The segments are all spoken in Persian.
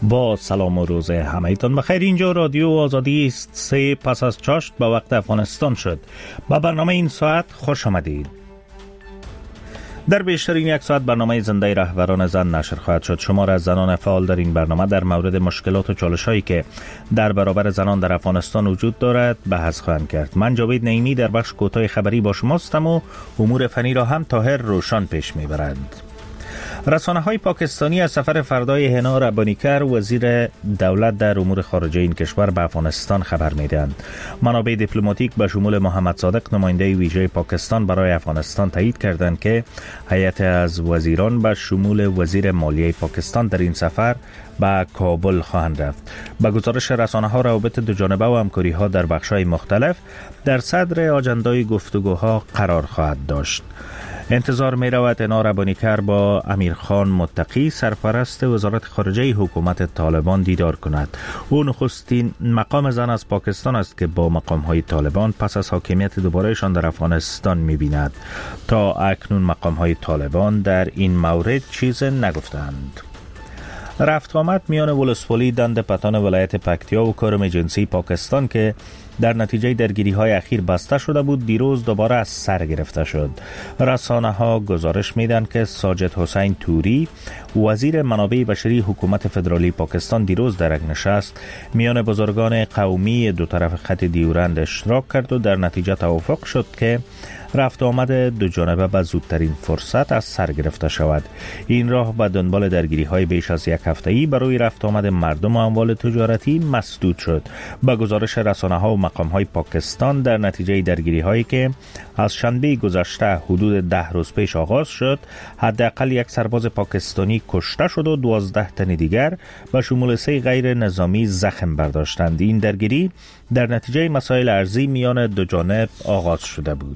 با سلام و روز همه‌تان بخیر. اینجا رادیو آزادی است. 3 پس از چاشت به وقت افغانستان شد. با برنامه این ساعت خوش آمدید. در بیشترین یک ساعت برنامه زنده رهبران زن نشر خواهد شد. شمار از زنان فعال در این برنامه در مورد مشکلات و چالش‌هایی که در برابر زنان در افغانستان وجود دارد بحث خواهند کرد. من جاوید نعیمی در بخش کوتاه خبری با شماستم و امور فنی را هم طاهر روشن پیش می‌برند. رسانه‌های پاکستانی از سفر فردای هنا ربانیکر وزیر دولت در امور خارجه این کشور به افغانستان خبر می‌دهند. منابع دیپلماتیک به شمول محمد صادق نماینده ویژه پاکستان برای افغانستان تایید کردند که هیئت از وزیران به شمول وزیر مالیه پاکستان در این سفر به کابل خواهند رفت. به گزارش رسانه‌ها روابط دو جانبه و همکاری‌ها در بخش‌های مختلف در صدر آجندای گفتگوها قرار خواهد داشت. انتظار می رود هنا ربانیکر با امیرخان متقی سرپرست وزارت خارجه حکومت طالبان دیدار کند. او نخستین مقام زن از پاکستان است که با مقام‌های طالبان پس از حاکمیت دوبارهشان در افغانستان می بیند. تا اکنون مقام‌های طالبان در این مورد چیز نگفتند. رفت آمد میان ولسوالی دند پتان ولایت پکتیا و کرم جنسی پاکستان که در نتیجه درگیری‌های اخیر بسته شده بود دیروز دوباره از سر گرفته شد. رسانه‌ها گزارش میدن که ساجد حسین توری وزیر منابع بشری حکومت فدرالی پاکستان دیروز در یک نشست میان بزرگان قومی دو طرف خط دیورند اشتراک کرد و در نتیجه توافق شد که رفت آمد دو جانبه به زودترین فرصت از سر گرفته شود. این راه به دنبال درگیری‌های بیش از یک هفته‌ای برای رفت آمد مردم و اموال تجارتی مسدود شد. به گزارش رسانه‌ها و مقام‌های پاکستان در نتیجه درگیری‌هایی که از شنبه گذشته حدود 10 روز پیش آغاز شد، حداقل یک سرباز پاکستانی کشته شد و 12 تن دیگر به شمول 3 غیر نظامی زخم برداشتند. این درگیری در نتیجه مسائل ارضی میان دو جانب آغاز شده بود.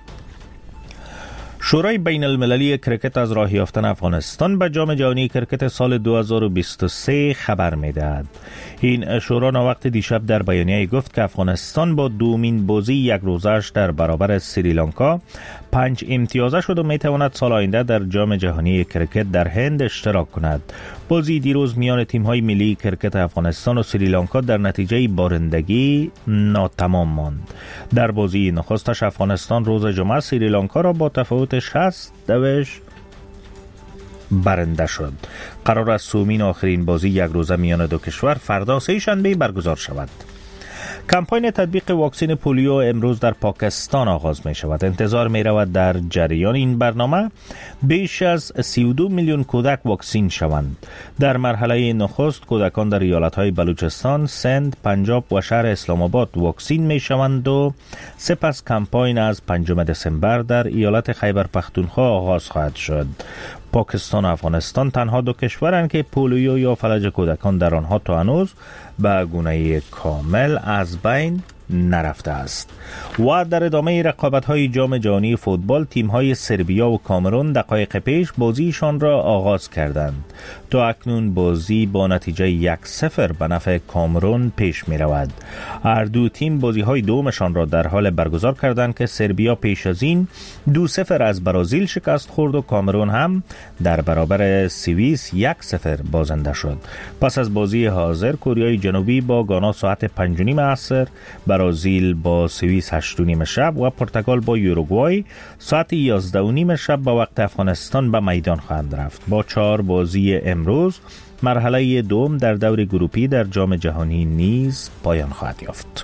شورای بین المللی کرکت از راه یافتن افغانستان به جام جهانی کرکت سال 2023 خبر می‌دهد. این شورا وقت دیشب در بیانیه گفت که افغانستان با دومین بازی یک روزش در برابر سریلانکا 5 امتیازه شد و میتواند سال آینده در جام جهانی کرکت در هند اشتراک کند. بازی دیروز میان تیم‌های ملی کرکت افغانستان و سریلانکا در نتیجه بارندگی ناتمام ماند. در بازی نخستش افغانستان روز جمعه سریلانکا را با تفاوت 60 برنده شد. قرار است سومین آخرین بازی یک روزه میان دو کشور فردا سه شنبه برگزار شود. کمپاین تطبیق واکسن پولیو امروز در پاکستان آغاز می شود. انتظار می رود در جریان این برنامه بیش از 32 میلیون کودک واکسین شوند. در مرحله نخست کودکان در ایالت‌های بلوچستان، سند، پنجاب و شهر اسلام آباد واکسین می شوند و سپس کمپاین از 5 دسامبر در ایالت خیبر پختونخوا آغاز خواهد شد. پاکستان و افغانستان تنها دو کشورند که پولیو یا فلج کودکان در آنها تا هنوز به گونه کامل از بین نرفته است. و در ادامه رقابت‌های جام جهانی فوتبال تیم‌های سربیا و کامرون دقایق پیش بازیشان را آغاز کردند. تا اکنون بازی با نتیجه 1-0 به نفع کامرون پیش می‌رود. هر دو تیم بازی‌های دومشان را در حال برگزار کردند که سربیا پیش از این 2-0 از برزیل شکست خورد و کامرون هم در برابر سوئیس 1-0 بازنده شد. پس از بازی حاضر کره جنوبی با گانا ساعت 5:30 عصر، برزیل با سوئیس 8:30 شب و پرتغال با یوروگوای ساعت 11:30 شب به وقت افغانستان به میدان خواهند رفت. با 4 بازی امروز مرحله دوم در دور گروپی در جام جهانی نیز پایان خواهد یافت.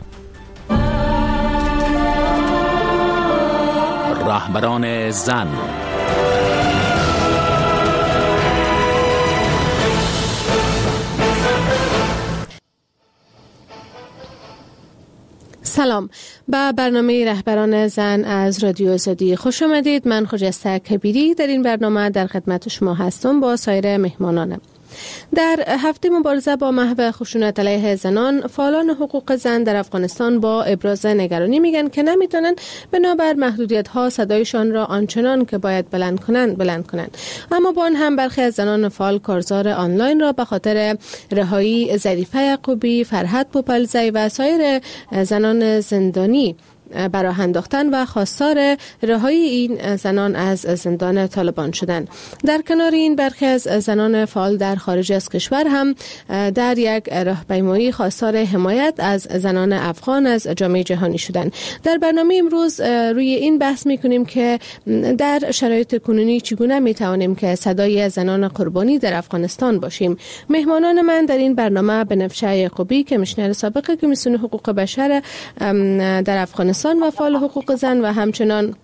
رهبران زن. سلام، به برنامه رهبران زن از رادیو آزادی خوش آمدید. من خجسته کبیری در این برنامه در خدمت شما هستم با سایر مهمانانم. در هفته مبارزه با محو خشونت علیه زنان، فعالان حقوق زن در افغانستان با ابراز نگرانی میگن که نمیتونن بنابر محدودیت‌ها صدایشان را آنچنان که باید بلند کنند. اما با آن هم برخی از زنان فعال کارزار آنلاین را به خاطر رهایی ظریفه یعقوبی، فرحت پوپلزی و سایر زنان زندانی براه انداختن و خواستار رهایی این زنان از زندان طالبان شدند. در کنار این برخی از زنان فعال در خارج از کشور هم در یک راهپیمایی خواستار حمایت از زنان افغان از جامعه جهانی شدند. در برنامه امروز روی این بحث می‌کنیم که در شرایط کنونی چگونه می‌توانیم که صدای زنان قربانی در افغانستان باشیم. مهمانان من در این برنامه بنفشه یعقوبی کمیشنر سابق کمیسیون حقوق بشر در افغانستان و فعال حقوق زن و همچنان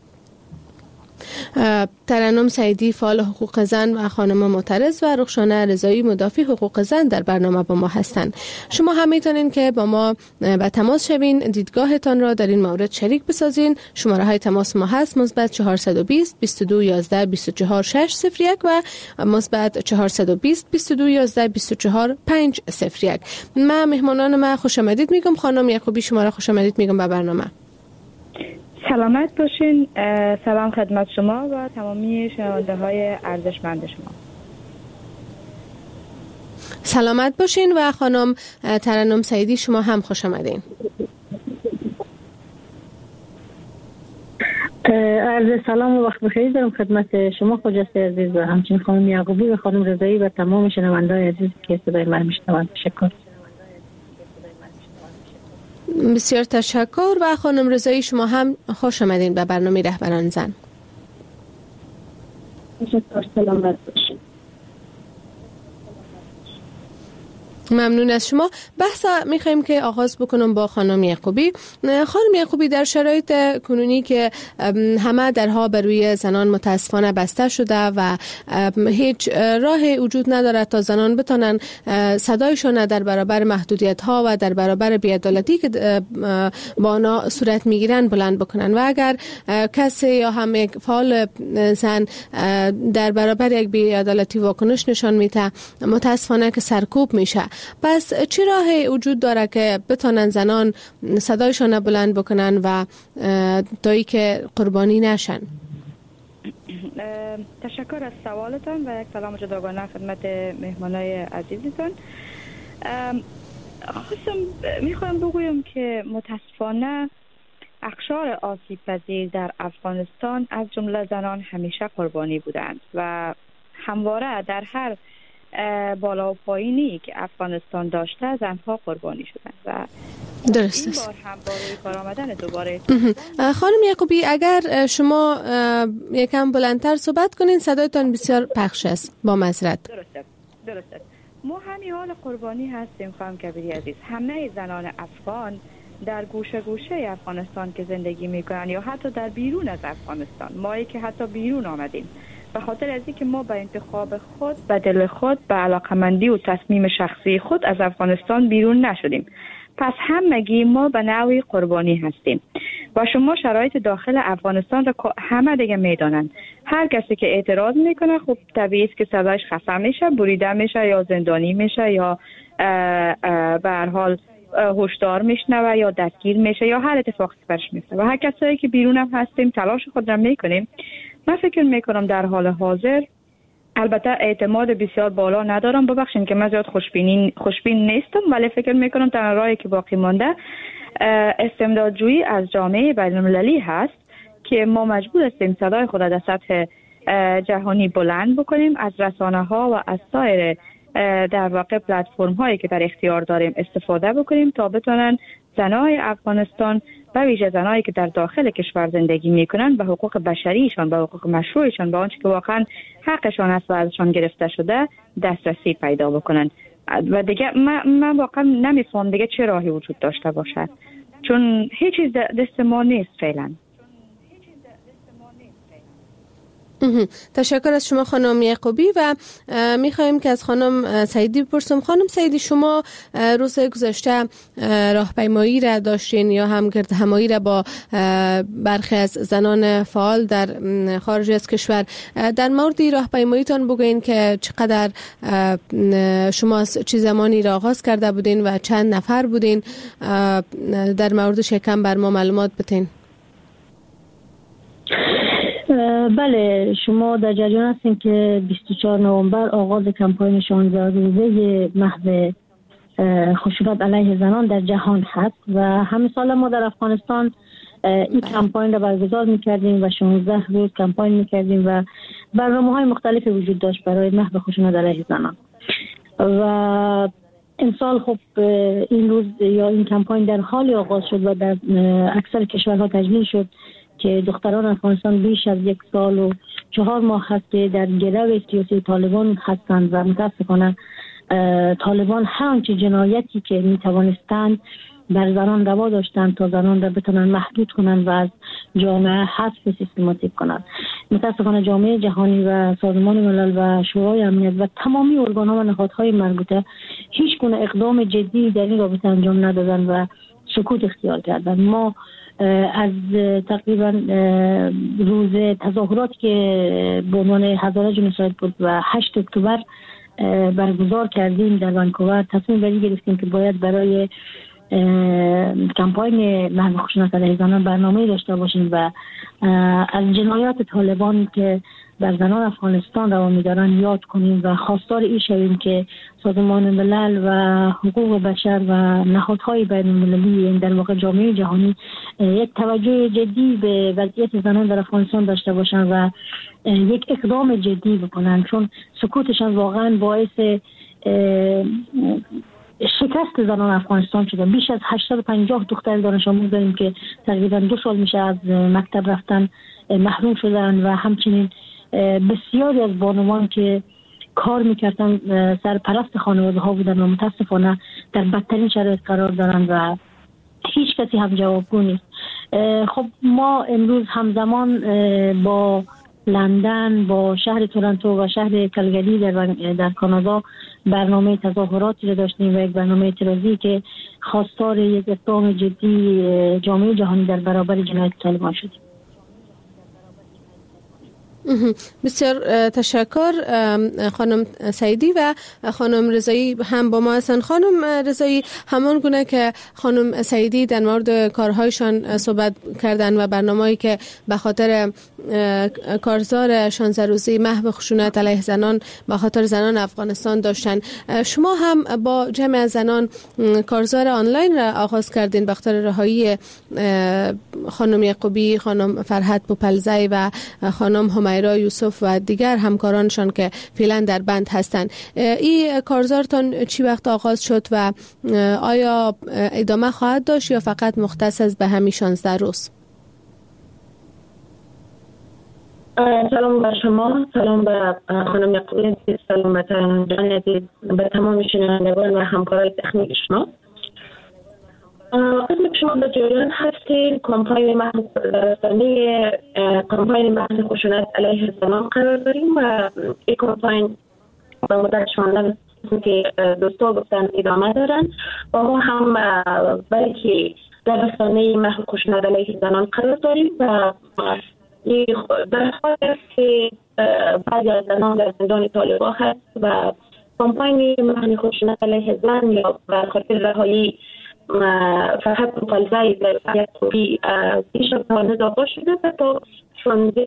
ترنم سعیدی فعال حقوق زن و خانم معترض و رخشانه رضایی مدافع حقوق زن در برنامه با ما هستند. شما هم میتونین که با ما به تماس شوین، دیدگاهتان را در این مورد شریک بسازین. شماره های تماس ما هست مثبت 420 22 11 24 601 و مثبت 420 22 11 24 501. من مهمانان ما خوش آمدید میگم. خانم یعقوبی شما را خوش آمدید میگم به برنامه. سلامت باشین. سلام خدمت شما و تمامی شنونده های ارزشمند شما. سلامت باشین و خانم ترنم سعیدی شما هم خوش آمدین. عرض سلام و وقت بخیر دارم خدمت شما خجسته عزیز و همچنین خانم یعقوبی و خانم رضایی و تمام شنونده های عزیز که صدای من میشنوند. تشکر. بسیار تشکر و خانم رضایی شما هم خوش آمدین به برنامه رهبران زن. تشکر. سلامت باشید. ممنون از شما. بحث میخوایم که آغاز بکنم با خانم یعقوبی. خانم یعقوبی، در شرایط کنونی که همه درها بر روی زنان متاسفانه بسته شده و هیچ راه وجود نداره تا زنان بتونن صدایشون در برابر محدودیت ها و در برابر بی‌عدالتی که با آنها صورت میگیرن بلند بکنن، و اگر کسی یا هم یک فعال زن در برابر یک بی‌عدالتی واکنش نشان میده، متاسفانه که سرکوب میشه. پس چه راهی وجود داره که بتونن زنان صدایشان بلند بکنن و تایی که قربانی نشن؟ تشکر از سوالتان و یک سلام جداگانه خدمت مهمانای عزیزتان. میخوام بگویم که متاسفانه اقشار آسیب پذیر در افغانستان از جمله زنان همیشه قربانی بودند و همواره در هر بالا و پایینی که افغانستان داشته زنها قربانی شدند و درست این بار هم با روی کار آمدن دوباره. خانم یعقوبی، اگر شما یکم بلندتر صحبت کنین، صدایتان بسیار پخش است، با معذرت. درسته. ما همین حال قربانی هستیم خانم کبیری عزیز. همه زنان افغان در گوشه گوشه افغانستان که زندگی میکنن یا حتی در بیرون از افغانستان، مایی که حتی بیرون آمدیم به خاطر از اینکه ما به انتخاب خود، به دل خود، به علاقمندی و تصمیم شخصی خود از افغانستان بیرون نشدیم. پس همگی ما به نوعی قربانی هستیم و شما شرایط داخل افغانستان را همه دیگه میدانند. هر کسی که اعتراض میکنه خب طبیعی است که صدایش خفه میشه، بریده میشه یا زندانی میشه یا به هر حال هشدار میشنوه یا دستگیر میشه یا هر اتفاقی برش میفته. و هر کسایی که بیرون هم هستیم تلاش خود را میکنیم. من فکر میکنم در حال حاضر، البته اعتماد بسیار بالا ندارم، ببخشید که من زیاد خوشبین نیستم، ولی فکر میکنم تنها راهی که باقی مانده استمدادجویی از جامعه بین‌المللی هست که ما مجبور هستیم صدای خود را در سطح جهانی بلند بکنیم، از رسانه ها و از سایر در واقع پلتفرم هایی که در اختیار داریم استفاده بکنیم تا بتونن زنای افغانستان و ویژه زنایی که در داخل کشور زندگی میکنن به حقوق بشریشان، به حقوق مشروعشان، به آنچه که واقعا حقشان است و ازشان گرفته شده دسترسی پیدا بکنن. و دیگه من واقعا نمیفهم دیگه چه راهی وجود داشته باشد، چون هیچ چیز دست ما نیست فعلا. تشکر از شما خانم یعقوبی و میخوایم که از خانم سعیدی بپرسم. خانم سعیدی، شما روز گذشته راهپیمایی را داشتین یا هم گردهمایی را با برخی از زنان فعال در خارج از کشور. در مورد راهپیماییتان بگوین که چقدر شما چه زمانی را آغاز کرده بودین و چند نفر بودین، در موردش یکم بر ما معلومات بتین. بله، شما در جریان هستین که 24 نوامبر آغاز کمپاین 16 روزه محو خشونت علیه زنان در جهان هست و همین سال ما در افغانستان این کمپاین را برگزار میکردیم و 16 روز کمپاین میکردیم و برنامه‌های مختلفی وجود داشت برای محو خشونت علیه زنان. و امسال خب این روز یا این کمپاین در حال آغاز شد و در اکثر کشورها تجلیل شد که دختران افغانستان بیش از 1 سال و 4 ماه هست که در گرو سیاسی طالبان هستند و متاسفانه طالبان هرچه جنایتی که میتوانستند بر زنان روا داشتند تا زنان را بتونن محدود کنند و از جامعه حذف سیستماتیک کنند. متاسفانه جامعه جهانی و سازمان ملل و شورای امنیت و تمامی ارگان‌ها و نهادهای مربوطه هیچ گونه اقدام جدی در این رابطه انجام ندادند و سکوت اختیار کردند. ما از تقریبا روز تظاهرات که به عنوان هزاره جنوساید بود و 8 اکتبر برگزار کردیم در ونکوور، تصمیم بری گرفتیم که باید برای کمپاین محو خشونت علیه زنان برنامه‌ای داشته باشیم و از جنایات طالبان که بر زنان افغانستان روا می‌دارن یاد کنیم و خواستار این شویم که سازمان ملل و حقوق بشر و نهادهای بین‌المللی، یعنی در واقع جامعه جهانی، یک توجه جدی به وضعیت زنان در افغانستان داشته باشن و یک اقدام جدی بکنن، چون سکوتشان واقعا باعث شکست زنان افغانستان شده. بیش از 850 دختر دانش آموز داریم که تقریبا 2 سال میشه از مکتب رفتن محروم شدن و همچنین بسیاری از بانوان که کار میکردن سرپرست خانواده ها بودن و متاسفانه در بدترین شرایط قرار دارن و هیچ کسی هم جوابگو نیست. خب ما امروز همزمان با لندن، با شهر تورنتو و شهر کلگری در کانادا برنامه تظاهراتی رو داشتیم و یک برنامه اعتراضی که خواستار یک اقدام جدی جامعه جهانی در برابر جنایت طالبان شد. بسیار تشکر خانم سعیدی و خانم رضایی هم با ما هستند. خانم رضایی، همان گونه که خانم سعیدی در مورد کارهایشان صحبت کردن و برنامه‌ای که به خاطر کارزار 16 روزه محو خشونت علیه زنان به خاطر زنان افغانستان داشتن، شما هم با جمع زنان کارزار آنلاین را آغاز کردین به خاطر رهایی خانم یعقوبی، خانم فرحت پوپلزی و خانم همیرا یوسف و دیگر همکارانشان که فعلا در بند هستند. این کارزارتان چی وقت آغاز شد و آیا ادامه خواهد داشت یا فقط مختص به همین 16 روز؟ سلام به شما، سلام به خانم یعقوبی، سلام به جان عزیز، به تمام شنوندگان و همکارای تکنیک شما. قسم شما به جریان هستید کمپاین محو خشونت علیه زنان قرار داریم و این کمپاین به مدت 16 که دوستا گفتن ادامه دارن و ما هم بلکه در رسانه محو خشونت علیه زنان قرار داریم و در حال که بعضی از زنان در زندان طالبان هست و کمپاین محو خشونت علیه زن یا بر خاطر رهایی فرحت پوپلزی در یعقوبی پیش از پانز آغاز شده و تا 16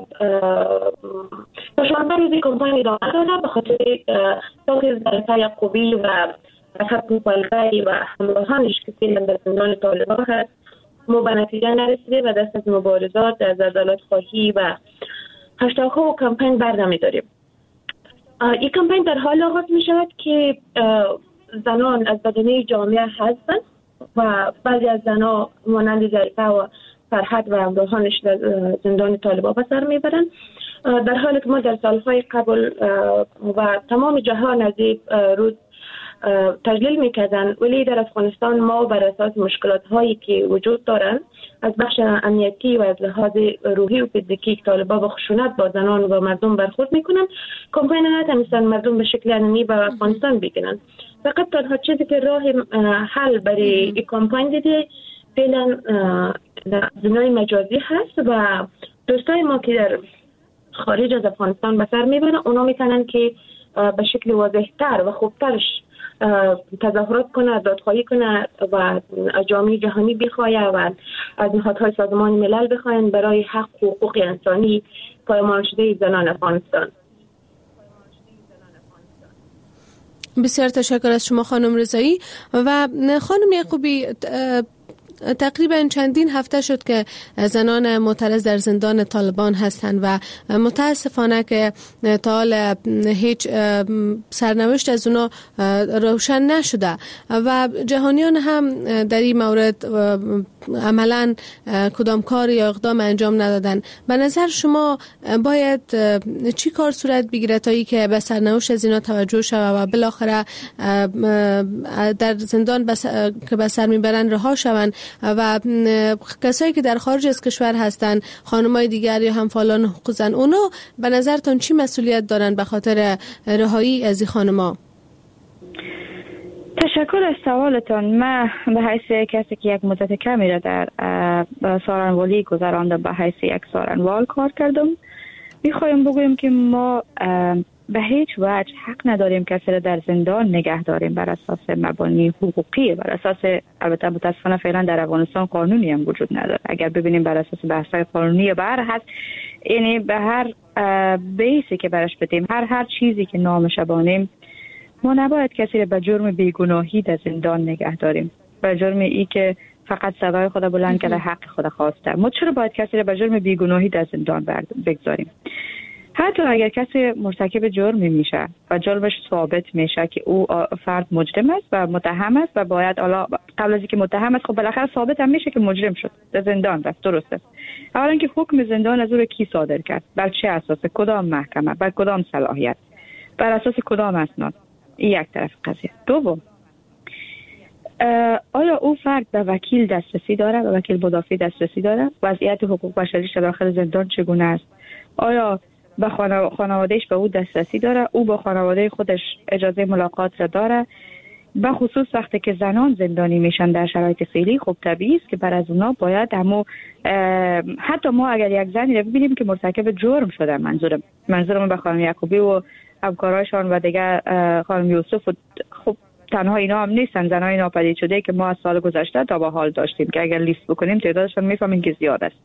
روزی کمپاین ادامه داره به خاطر تاکیز در یعقوبی و فرحت پوپلزی و همراهانش که فعلا در زندان طالبان هست ما به نتیجه نرسیده و دست از مبارزات از عدالت خواهی و هشتگ‌ها و کمپاین برنمی داریم. این کمپاین در حال آغاز می شود که زنان از بدنه جامعه هستند و بعضی از زنان مانند ظریفه و فرحت و همراهانش در زندان طالبان به سر میبرند، در حالی که ما در سالهای قبل و تمام جهان از این روز تجلیل میکردن، ولی در افغانستان ما بر اساس مشکلات هایی که وجود دارند از بخش امنیتی و از لحاظ روحی و فیزیکی که طالبان با خشونت با زنان و مردم برخورد میکنن، کمپاین نتونستن مردم به شکل علنی به افغانستان بگیرن. فقط تنها چیزی که راه حل برای این کمپاین دیده فعلا زندان مجازی هست و دوستای ما که در خارج از افغانستان به سر میبرن، اونا میتونن که به شکل واضح‌تر و خوبترش تظاهرات کنه، دادخواهی کنه و از جامعه جهانی بخواهد و از نهادهای سازمان ملل بخواهند برای حق و حقوق انسانی پایمال شده زنان افغانستان. بسیار تشکر از شما خانم رضایی. و خانم یعقوبی، تقریبا چندین هفته شد که زنان معترض در زندان طالبان هستند و متاسفانه که تا حال هیچ سرنوشت از اونا روشن نشده و جهانیان هم در این مورد عملا کدام کار یا اقدام انجام ندادن. به نظر شما باید چی کار صورت بگیره تا ای که به سرنوشت از اینا توجه شود و بالاخره در زندان که به سر میبرن رها شوند و کسایی که در خارج از کشور هستن، خانمای دیگر یا همفالان حقوق زن، اونا به نظرتون چی مسئولیت دارن به خاطر رهایی از این خانما؟ تشکر از سوالتان. من به حیث کسی که یک مدت کمی را در سارنوالی گذراندم، به حیث یک سارنوال کار کردم، میخوایم بگویم که ما به هیچ وجه حق نداریم کسی را در زندان نگه داریم بر اساس مبانی حقوقی، بر اساس، البته متاسفانه فعلا در افغانستان قانونی هم وجود نداره. اگر ببینیم بر اساس بحث‌های قانونی بر هست، یعنی به هر بیسی که برش بدیم، هر چیزی که نامش بانیم، ما نباید کسی را به جرم بیگناهی در زندان نگه داریم، به جرم ای که فقط صدای خود بلند کرده حق خود خواسته. ما چرا باید کسی را به جرم بیگناهی در زندان بگذاریم؟ حتی اگر کسی مرتکب جرمی میشه و جرمش ثابت میشه که او فرد مجرم است و متهم است و باید قبل از اینکه متهم است، خب بالاخره ثابت هم میشه که مجرم شد، در زندان رفت، درسته. اولا که حکم زندان از او کی صادر کرد، بر چه اساس، کدام محکمه، بر کدام صلاحیت، بر اساس کدام اسناد؟ این یک طرف قضیه. دوم، آیا او فرد به وکیل دسترسی داره، به وکیل مدافع دسترسی داره؟ وضعیت حقوق بشریش داخل زندان چگونه است؟ آیا به خانوادهش به او دسترسی داره؟ او با خانواده خودش اجازه ملاقات را داره؟ به خصوص وقتی که زنان زندانی میشن در شرایط فعلی، خب طبیعی است که بر از اونا باید حتی ما اگر یک زنی رو ببینیم که مرتکب جرم شده، منظورم به خانم یعقوبی و همکارایشان و دیگه خانم یوسف و خب تنها اینا هم نیستن، زنای ناپدید شده که ما از سال گذشته تا به حال داشتیم که اگر لیست بکنیم تعدادشون میفهمیم که زیاد است،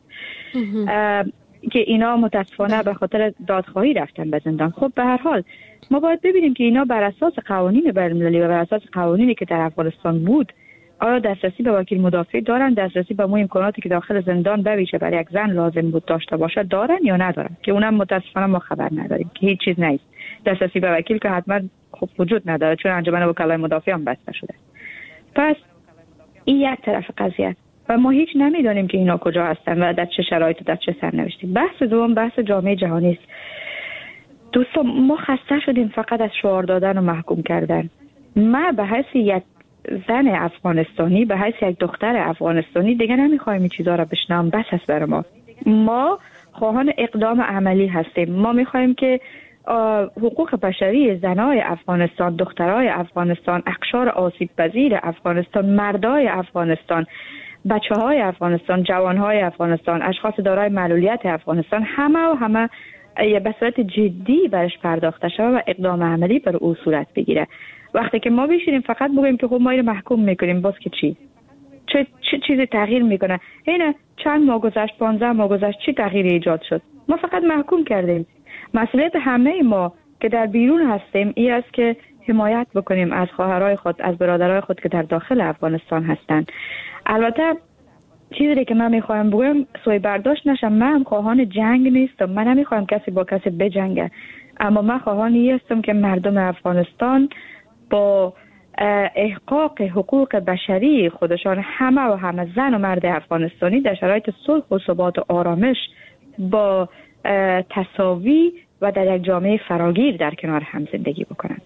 که اینا متاسفانه به خاطر دادخواهی رفتن به زندان. خب به هر حال ما باید ببینیم که اینا بر اساس قوانین بین‌المللی و بر اساس قوانینی که در افغانستان بود، آیا دسترسی به وکیل مدافع دارن، دسترسی به مو امکاناتی که داخل زندان بویژه برای یک زن لازم بود داشته باشه دارن یا ندارن، که اونم متاسفانه ما خبر نداریم که هیچ چیز نیست. دسترسی به وکیل که حتما خب وجود نداره، چون انجمن وکلای مدافع هم بسته شده. پس این یک طرف قضیه و ما هیچ نمیدونیم که اینا کجا هستن و در چه شرایط و در چه سرنوشتی. بحث دوم بحث جامعه جهانی است. دوستان، ما خسته شدیم فقط از شعار دادن و محکوم کردن. ما به حیث یک زن افغانستانی، به حیث یک دختر افغانستانی دیگه نمیخوایم این چیزا را بشنوم. بس است برای ما خواهان اقدام عملی هستیم. ما میخوایم که حقوق بشری زنای افغانستان، دخترای افغانستان، اقشار آسیب پذیر افغانستان، مردای افغانستان، بچه‌های افغانستان، جوانهای افغانستان، اشخاص دارای معلولیت افغانستان، همه به صورت جدی برش پرداخته شود و اقدام عملی بر او صورت بگیره. وقتی که ما بشینیم فقط بگیم که خب ما اینو محکوم میکنیم، باز که چه چیزی تغییر میکنه؟ اینه چند ماه گذشت، 15 ماه گذشت، چی تغییری ایجاد شد؟ ما فقط محکوم کردیم. مسئولیت همه ما که در بیرون هستیم این است که حمایت بکنیم از خواهرای خود، از برادرای خود که در داخل افغانستان هستند. البته چیزی که من میخوایم بگم سوء برداشت نشم، من هم خواهان جنگ نیستم، من نمیخوایم کسی با کسی بجنگه، اما من خواهانی هستم که مردم افغانستان با احقاق حقوق بشری خودشان، همه زن و مرد افغانستانی در شرایط صلح و ثبات و آرامش با تساوی و در یک جامعه فراگیر در کنار هم زندگی بکنند.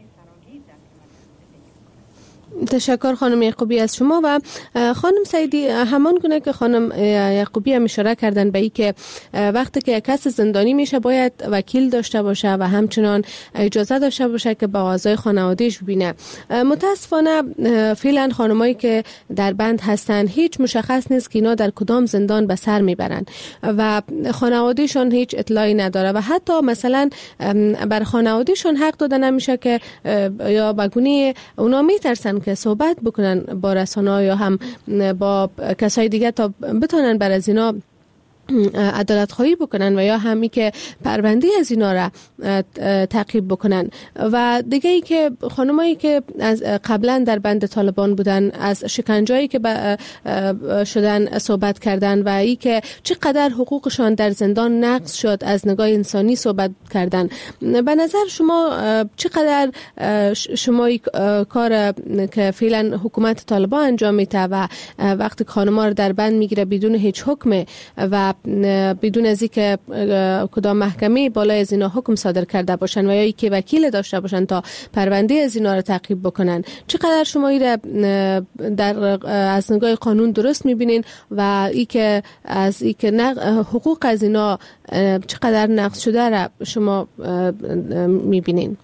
تشکر خانم یعقوبی از شما. و خانم سعیدی، همان گونه که خانم یعقوبی هم اشاره کردن به این که وقتی که کس زندانی میشه باید وکیل داشته باشه و همچنان اجازه داشته باشه که با اعضای خانواده‌اش ببینه. متاسفانه فعلا خانمایی که در بند هستن هیچ مشخص نیست که اینا در کدام زندان به سر میبرن و خانواده‌شون هیچ اطلاعی نداره و حتی مثلا بر خانواده‌شون حق داده نمیشه که یا بگونه اونا میترسن که صحبت بکنن با رسانه‌ها یا هم با کسای دیگه تا بتونن بر از اینا عدالت خواهی بکنن و یا همی که پرونده از اینا را تعقیب بکنن. و دیگه ای که خانمایی که از قبلا در بند طالبان بودن از شکنجه‌ای که شدن صحبت کردن و ای که چقدر حقوقشان در زندان نقض شد از نگاه انسانی صحبت کردن. به نظر شما چقدر شما کار که فعلا حکومت طالبان انجام میده و وقتی خانم‌ها رو در بند میگیره بدون هیچ حکم و بدون از اینکه کدام محکمه بالای از اینا حکم صادر کرده باشن و یا اینکه وکیل داشته باشن تا پرونده از اینا رو تعقیب بکنن، چقدر شما این در از نگاه قانون درست میبینین و اینکه از اینکه حقوق از اینا چقدر نقض شده را شما میبینین؟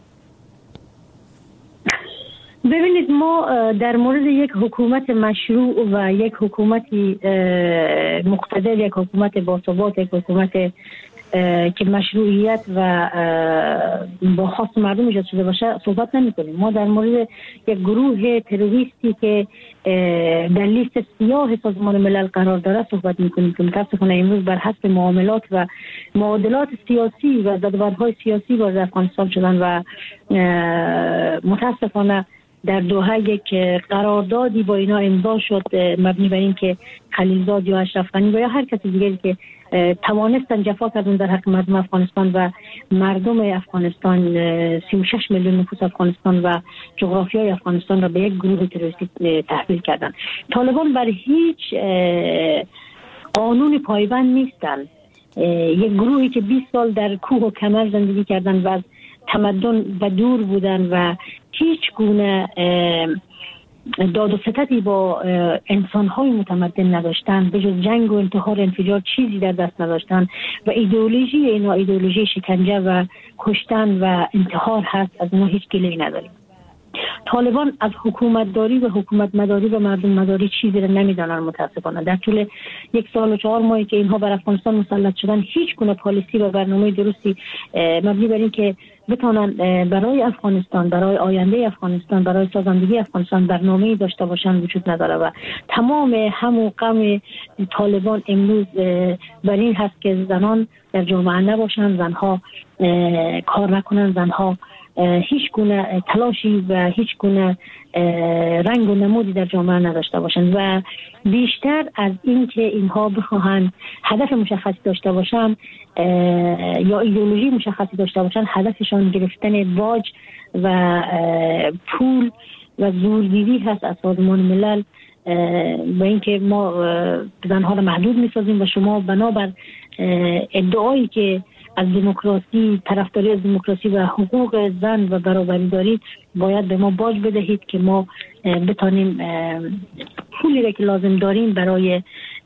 ببینید، ما در مورد یک حکومت مشروع و یک حکومتی مقتدر، یک حکومت باثبات، یک حکومت که مشروعیت و با خواست مردم ایجاد شده باشه صحبت نمی کنیم. ما در مورد یک گروه تروریستی که در لیست سیاه سازمان ملل قرار داره صحبت می کنیم که متاسفانه امروز بر حسب معاملات و معادلات سیاسی و زدوادهای سیاسی وارد افغانستان شدن و متاسفانه در دوحه یک قراردادی با اینا امضا شد مبنی بر این که خلیلزاد یا اشرف غنی و یا هر کسی دیگری که توانستن جفا کردن در حق مردم افغانستان و مردم افغانستان 36 میلیون نفوس افغانستان و جغرافیای افغانستان را به یک گروه تروریستی تحویل کردن. طالبان بر هیچ قانون پایبند نیستن. یک گروهی که 20 سال در کوه و کمر زندگی کردن و از تمدن و دور بودن و هیچ گونه داد و ستدی با انسان‌های متمدن نداشتن، به جز جنگ و انتحار انفجار چیزی در دست نداشتن و ایدئولوژی اینا ایدئولوژی شکنجه و کشتن و انتحار هست. از اینا هیچ گله‌ای نداریم. طالبان از حکومت داری و حکومت مداری و مردم مداری چیزی را نمیدانن متاسفانه. در طول 1 سال و 4 ماهی که اینها بر افغانستان مسلط شدن هیچ گونه پالیسی و برنامه درستی مبنی بر این که بتونن برای افغانستان، برای آینده افغانستان، برای سازندگی افغانستان برنامه‌ای داشته باشن وجود نداره و تمام هم و غم طالبان امروز بر این هست که زنان در جامعه نباشن، زنها کار نکنن، زنها هیچ گونه تلاشی و هیچ گونه رنگ و نمودی در جامعه نداشته باشند و بیشتر از این که اینها بخواهند هدف مشخصی داشته باشند یا ایدئولوژی مشخصی داشته باشند، هدفشان گرفتن باج و پول و زورگیری هست از سازمان ملل و اینکه ما زنها را محدود می‌سازیم و شما بنابر ادعایی که از دموکراسی، طرفداری از دموکراسی و حقوق زن و برابری دارید باید به ما باج بدهید که ما بتانیم پولی را که لازم داریم برای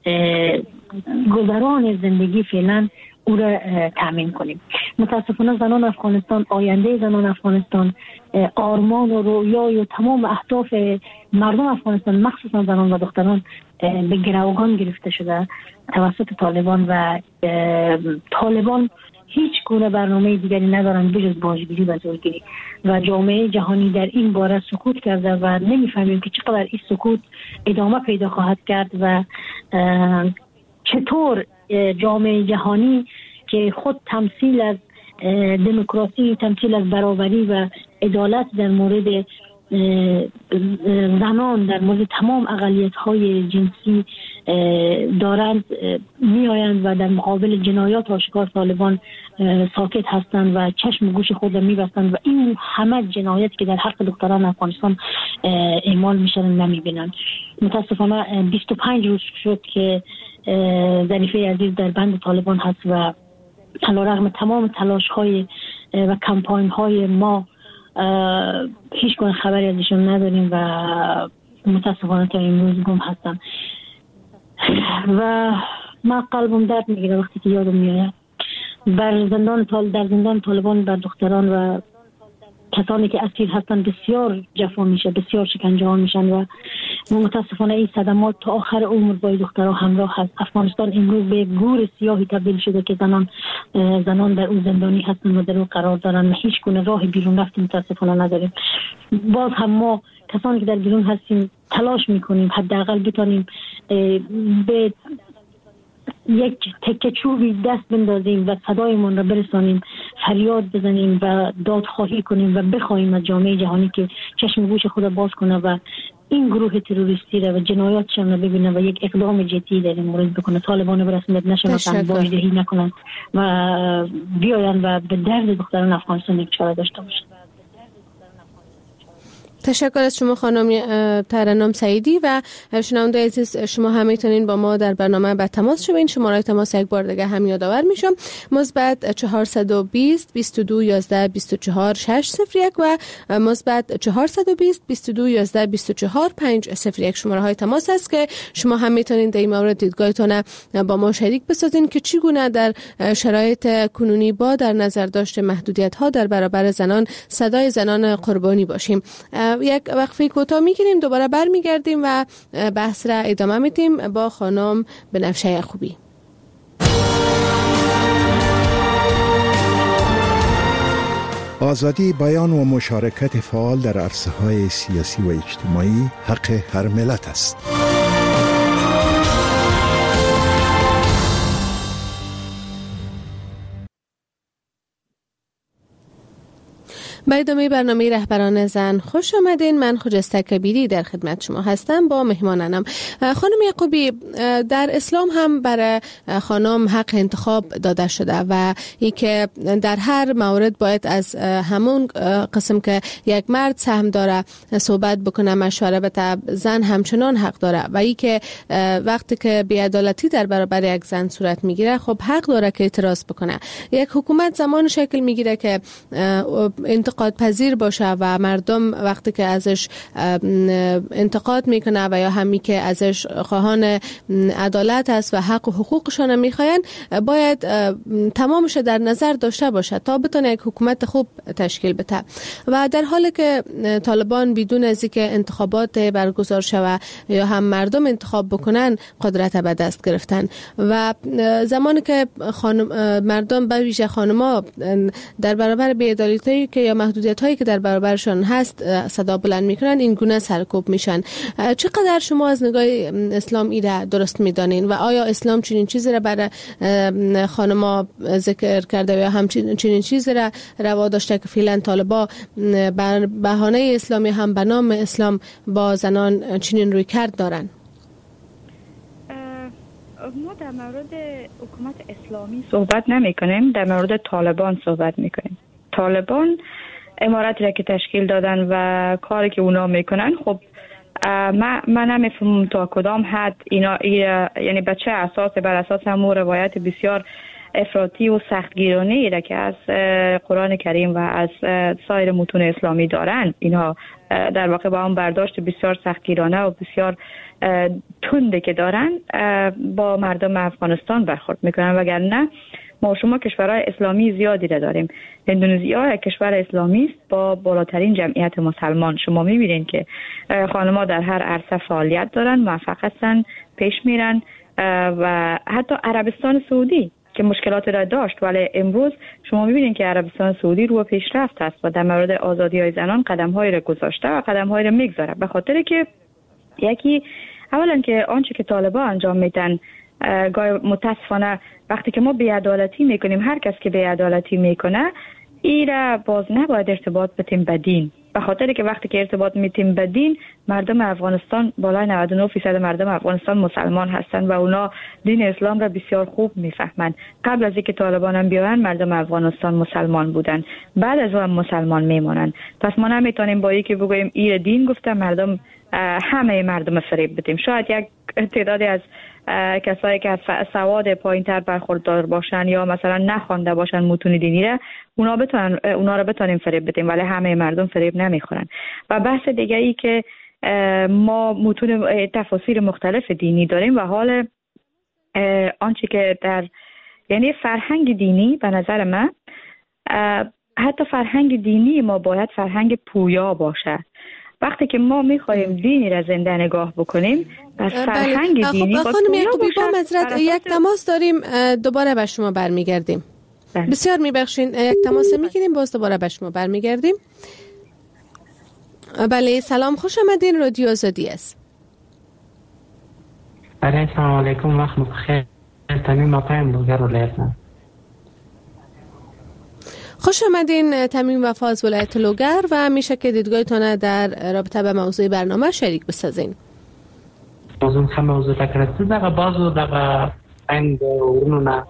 گذران زندگی فعلا او را تأمین کنیم. متاسفانه زنان افغانستان، آینده زنان افغانستان، آرمان و رویای و تمام اهداف مردم افغانستان مخصوصا زنان و دختران به گروگان گرفته شده توسط طالبان و طالبان هیچ گونه برنامه دیگری ندارن بجز باجگیری و زورگیری و جامعه جهانی در این باره سکوت کرده و نمیفهمیم که چقدر این سکوت ادامه پیدا خواهد کرد و چطور جامعه جهانی که خود تمثیل از دموکراسی، تمثیل از برابری و عدالت در مورد زنان، در مورد تمام اقلیت‌های جنسی دارند میآیند و در مقابل جنایات آشکار طالبان ساکت هستند و چشم و گوش خود را می‌بستند و این همه جنایت که در حق دختران افغانستان اعمال میشن نمی‌بینند. متاسفانه 25 روز شد که ظریفه عزیز در بند طالبان هست و علیرغم تمام تلاش‌های و کمپاین‌های ما هیچ گونه خبری ازشون نداریم و متاسفانه تا امروز گم هستن و ما قلبم درد میگیره وقتی که یادم میاد در زندان طالبان بر دختران و کسانی که اسیر هستن بسیار جفا میشه، بسیار شکنجه ها میشن و متاسفانه این صدمات تا آخر عمر با دخترها همراه هست. افغانستان امروز به گور سیاهی تبدیل شده که زنان در اون زندانی هستن و در اون قرار دارن و هیچ گونه راه بیرون رفت متاسفانه نداریم. باز هم ما کسانی که در بیرون هستیم تلاش میکنیم حداقل بتونیم به یک تکه چوبی دست بندازیم و صدایمون را برسانیم، فریاد بزنیم و دادخواهی کنیم و بخوایم از جامعه جهانی که چشم گوش خود باز کنه و این گروه تروریستی را و جنایاتشان را ببینه و یک اقدام جدی در این مورد بکنه. طالبان برسند نشناسند، واجدهی نکنند و بیاین و به درد دختران افغانستان یک چاره داشته باشند. تشکر از شما خانم ترنم سعیدی. و شنونده عزیز، شما هم میتونین با ما در برنامه به تماس شوین. شماره تماس یک بار دیگه هم یادآور میشم: مثبت 420 22 11 24 601 و مثبت 420 22 11 24 501 شماره های تماس است که شما هم میتونین در این مورد دیدگاهتون با ما شریک بسازین که چگونه در شرایط کنونی با در نظر داشت محدودیت ها در برابر زنان صدای زنان قربانی باشیم. یک وقفه کوتاه میگیریم، دوباره برمیگردیم و بحث را ادامه میدیم با خانم بنفشه یعقوبی. آزادی بیان و مشارکت فعال در عرصه‌های سیاسی و اجتماعی حق هر ملت است. به ادامه برنامه رهبران زن خوش آمدین. من خجسته کبیری در خدمت شما هستم با مهمانانم. خانم یعقوبی، در اسلام هم برای خانم حق انتخاب داده شده و ای که در هر مورد باید از همون قسم که یک مرد سهم داره صحبت بکنه، مشوره بده، زن همچنان حق داره و ای که وقتی که بی‌عدالتی در برابر یک زن صورت میگیره خب حق داره که اعتراض بکنه. یک حکومت زمان شکل میگیره که انتقاد پذیر باشه و مردم وقتی که ازش انتقاد میکنه و یا همی که ازش خواهان عدالت است و حق و حقوقشان میخواین، باید تمامش در نظر داشته باشه تا بتونه یک حکومت خوب تشکیل بده. و در حالی که طالبان بدون از اینکه انتخابات برگزار شود یا هم مردم انتخاب بکنن قدرت به دست گرفتن و زمانی که مردم به ویژه خانم‌ها در برابر بی‌عدالتی که یا محدودیت هایی که در برابرشان هست صدا بلند میکنن، این گونه سرکوب میشن. چقدر شما از نگاه اسلام ایره درست میدانین و آیا اسلام چنین چیزی را برای خانم‌ها ذکر کرده یا هم چنین چیزی را روا داشته که فعلا طالبا بر بهانه اسلامی هم به نام اسلام با زنان چنین روی کرد دارن؟ ما در مورد حکومت اسلامی صحبت نمی کنیم، در مورد طالبان صحبت می کنیم. طالبان امارتی را که تشکیل دادن و کاری که اونا میکنن، خب من نمیفهمم تا کدام حد اینا یعنی به چه اساس، بر اساس همون روایت بسیار افراطی و سختگیرانه‌ای را که از قرآن کریم و از سایر متون اسلامی دارن، اینا در واقع با اون برداشت بسیار سختگیرانه و بسیار تنده که دارن با مردم افغانستان برخورد میکنن. وگرنه ما شما کشورهای اسلامی زیادی را داریم. اندونزیا یک کشور اسلامی است با بالاترین جمعیت مسلمان. شما میبینید که خانم‌ها در هر عرصه فعالیت دارن، موفق هستن، پیش میرن و حتی عربستان سعودی که مشکلات را داشت ولی امروز شما میبینید که عربستان سعودی رو پیشرفت است و در مورد آزادی‌های زنان قدم‌هایی را گذاشته و قدم‌هایی را میگذاره، به خاطر که یکی اولا که آنچه که طالبان انجام میدن گاهی متاسفانه وقتی که ما بی‌عدالتی میکنیم، هر کس که بی‌عدالتی میکنه ایره باز نباید ارتباط بتیم به دین، به خاطر که وقتی که ارتباط میتیم به دین، مردم افغانستان بالای 99% مردم افغانستان مسلمان هستند و اونا دین اسلام را بسیار خوب میفهمند. قبل از اینکه طالبان هم بیاین مردم افغانستان مسلمان بودن، بعد از اون مسلمان میمونن. پس ما نمیتونیم با اینکه بگوییم این دین گفته مردم همه مردم فریب بدیم. شاید یک تعدادی از کسایی که از سواد پایین‌تر برخوردار باشن یا مثلا نخوانده باشن متون دینی را، اونا را بتونیم فریب بدیم، ولی همه مردم فریب نمیخورن. و بحث دیگه ای که ما متون تفاسیر مختلف دینی داریم و حال آنچه که در یعنی فرهنگ دینی، به نظر من حتی فرهنگ دینی ما باید فرهنگ پویا باشه. وقتی که ما میخوایم دینی را زنده نگاه بکنیم، پس فرهنگ دینی با خانم یعقوبی با معذرت یک تماس داریم، دوباره به شما برمیگردیم. بسیار میبخشین، یک تماس میگیریم باز دوباره به شما برمیگردیم. بله، سلام، خوش آمدین، رادیو آزادی است. بله، سلام علیکم، وقت بخیر. تمیم مقام لوگر ولایت زن. خوش آمدین تمیم وفا از ولایت لوگر و میشه که دیدگاهتان در رابطه به موضوع برنامه شریک بسازین. موضوع تکرارتی دقیقه بازو دقیقه پایند اونونا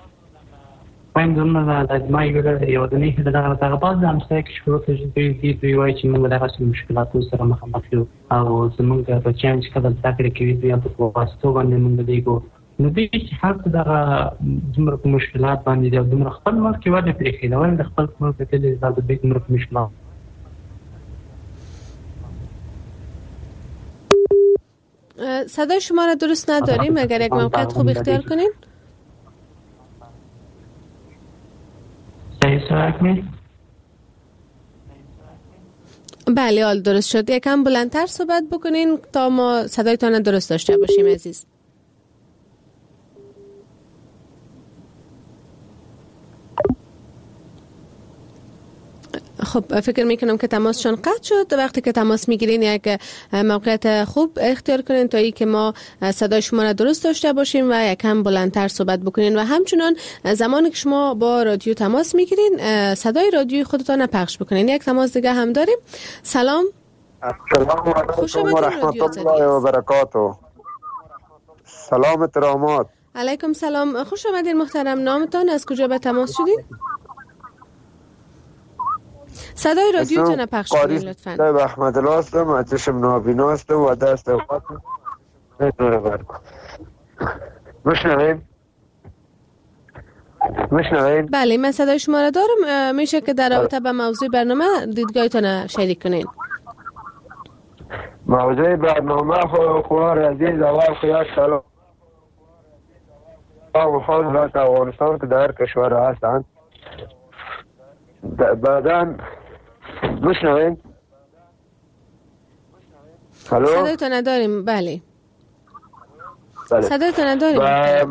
در مای گره یادنی که دقیقه باز همسایه که شروطش دوی وای چی من دقیقه مشکلاتو سر مخامخ شو او زمونږ بچیان چې کله زده کړې کوي دوی په واسطو باندې موږ دیګو نو دوی چې هلته دغه دومره مشکلات باندې دي دومره خپل ملک کې ولې پرېښي دا ولې د خپل ملک کې د دوی دومره مشکلات. صدای شما را درست نداریم، اگر یک موقعیت خوب اختیار کنین. بله حال درست شد. یکم بلندتر صحبت بکنین تا ما صدایتان درست داشته باشیم عزیز. خب فکر میکنم که تماسشان قطع شد. وقتی که تماس میگیرین یک موقعیت خوب اختیار کنین تا ای که ما صدای شما را درست داشته باشیم و یکم بلندتر صحبت بکنین و همچنان زمانی که شما با رادیو تماس میگیرین صدای رادیوی خودتان پخش بکنین. یک تماس دیگه هم داریم. سلام. السلام علیکم و رحمت الله و برکاته. سلام ترامات. علیکم سلام. خوش آمدین محترم. نامتان، از کجا به تماس شدید؟ صدای رادیوتون پخش کنین لطفاً. من احمد الله هستم، از چشم نابینا هستم و دست خودم نمیتونه برکن. مشنوین؟ بله من صدای شما را دارم. میشه که در رابطه با موضوع برنامه دیدگاهتون شریک کنین. موضوع برنامه خوار عزیز اول خیال سلام و حضرت افغانستان که در کشور هستند. بعداً مشنوین؟ صدایتون نداریم. بله صدایتون نداریم.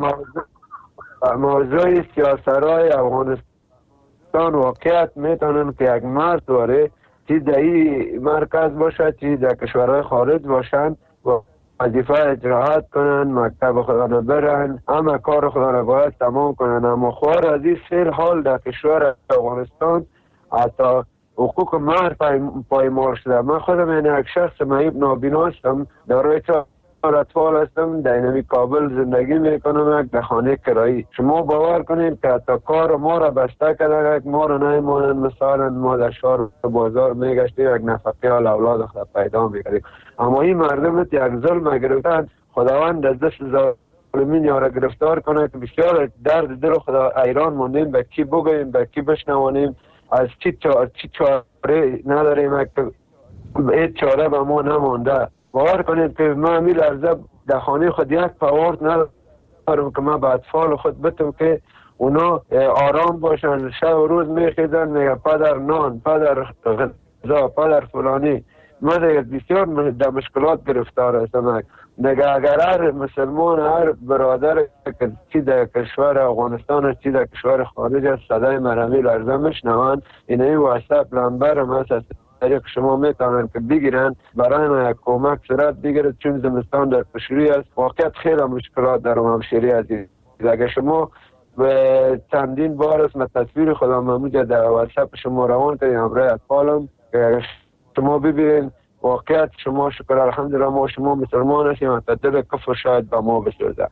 موضوع سیاست‌های افغانستان واقعیت میتونن که یک مرد داره چی در این مرکز باشد چی در کشورهای خارج باشن و وظیفه اجراحات کنن، مکتب خدا را برن، همه کار خدا را باید تمام کنن. اما خوار از این سر حال در کشور افغانستان حتی حقوق مرد پایمال شده. من خودم یک شخص معیب نابینا هستم، دارای 4 اطفال هستم، در اینمی کابل زندگی میکنم در خانه کرایی. شما باور کنید که حتی کار ما را بسته کردن، ما را نمیمانند. مثلا ما در شهر بازار میگشتیم یک نفقه حال اولاد خود پیدا میکردیم. اما این مردم یک ظلم گرفتن. خداوند از دست ظالمین یارا گرفتار کنه که بسیار درد دل خدا ایران موندیم. به کی بگوییم، به کی بشنوانیم، از چی چاره نداریم که هیچ چاره به ما نمانده. باور کنید که من می لرزه در خانه خود یک پاورد ندارم که من به اطفال خود بتم که اونا آرام باشن. شب و روز میخیزن میگه پدر نان، پدر غذا، پدر فلانی. من دیگه بسیار در مشکلات گرفتار هستم. دیگه اگر هر مسلمان، هر برادر که چی در کشور افغانستان چی در کشور خارج است صدای مرمی لرزه میشنوند، اینه واسطه لنبرم هست از طریق شما میتونن که بگیرن برای ما یک کمک صورت بگیرد، چون زمستان در پشوری است. واقعیت خیلی مشکلات در همشیری عزیز. اگر شما به چندین بار است من تصویر خدا مموجه در واتساپ شما روان کنیم همراه اطفالم که شما ببینید واقعیت شما شکر الحمدلله ما شما مسلمان هستیم و دل کفر شاید به ما بسوزه.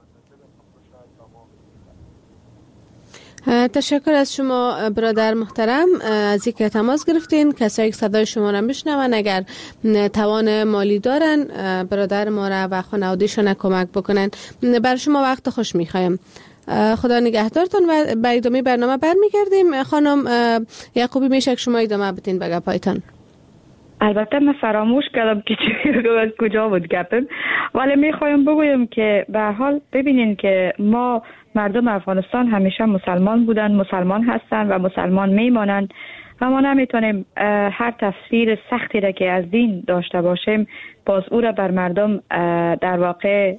تشکر از شما برادر محترم از اینکه تماس گرفتین. کسایی که صدای شما را میشنون اگر توان مالی دارن برادر ما را و خانواده‌شون کمک بکنن. بر شما وقت خوش میخوایم. خدا نگهدارتون و به ادامه برنامه برمیگردیم. خانم یعقوبی میشه که شما ادامه بدین به گپایتان. البته من فراموش کردم که از کجا بود گپم، ولی میخوایم بگویم که به هر حال ببینین که ما مردم افغانستان همیشه مسلمان بودن، مسلمان هستن و مسلمان میمانند و ما نمیتونیم هر تفسیر سختی را که از دین داشته باشیم باز او را بر مردم در واقع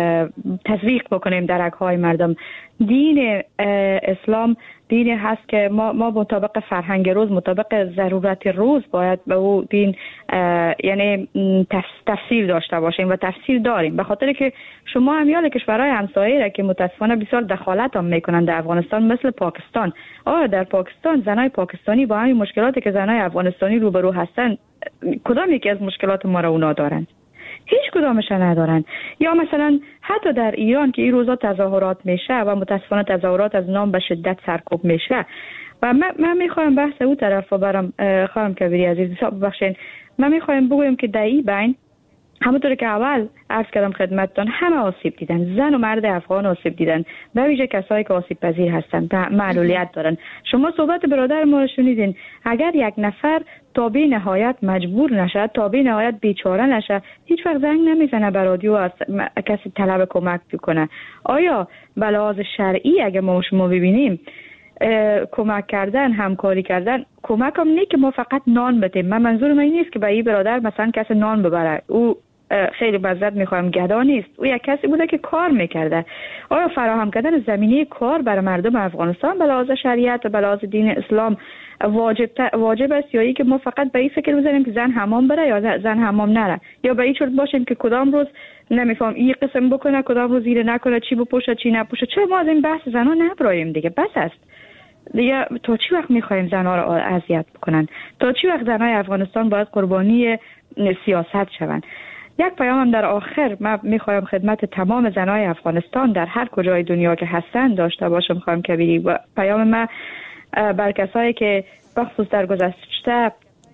تسویق بکنیم در رگ‌های مردم. دین اسلام دینی هست که ما مطابق فرهنگ روز، مطابق ضرورت روز باید به او دین یعنی تفسیر داشته باشیم و تفسیر داریم. به خاطر که شما همیال کشورهای همسایه را که متاسفانه بسیار دخالت هم میکنن در افغانستان مثل پاکستان، در پاکستان زنای پاکستانی با همین مشکلاتی که زنای افغانستانی روبرو هستن کدام یکی از مشکلات ما را اونا دارن؟ هیچ کدامش ندارن. یا مثلا حتی در ایران که این روزا تظاهرات میشه و متاسفانه تظاهرات از نام به شدت سرکوب میشه و من میخوایم بحث او طرف رو برام خانم کبیری عزیز ببخشید، من میخوایم بگویم که در این بین همونطور که اول عرض کردم خدمتتان همه آسیب دیدن، زن و مرد افغان آسیب دیدن، به ویژه کسایی که آسیب پذیر هستن معلولیت دارن. شما صحبت برادر ما رو شنیدین، اگر یک نفر تا به نهایت مجبور نشه، تا به نهایت بیچاره نشه، هیچ وقت زنگ نمیزنه به رادیو از کسی طلب کمک بکنه. آیا به لحاظ شرعی اگه ما شما ببینیم کمک کردن، همکاری کردن، کمک هم نه که ما فقط نان بدیم. من منظور من نیست که به این برادر مثلا کسی نان ببره، او خیلی معذرت میخوام گدا نیست، او یک کسی بوده که کار میکرده. آیا فراهم کردن زمینه کار برای مردم افغانستان به لحاظ شریعت و به لحاظ دین اسلام واجب است، یا ای که ما فقط به این فکر بزنیم که زن حمام بره یا زن حمام نره، یا به این چرت باشیم که کدام روز نمیفهم این قسم بکنه کدام روز این نکنه، چی بپوشه چی نپوشه. چرا ما از این بحث زنا نبرایم دیگه؟ بس است دیگه. تا چی وقت میخوایم زنها را اذیت بکنن؟ تا چی وقت زنهای افغانستان باید قربانی سیاست شوند؟ یک پیام هم در آخر من میخوایم خدمت تمام زنهای افغانستان در هر کجای دنیا که هستن داشته باشم خانم کبیری. و پیام من بر کسایی که بخصوص در گذشته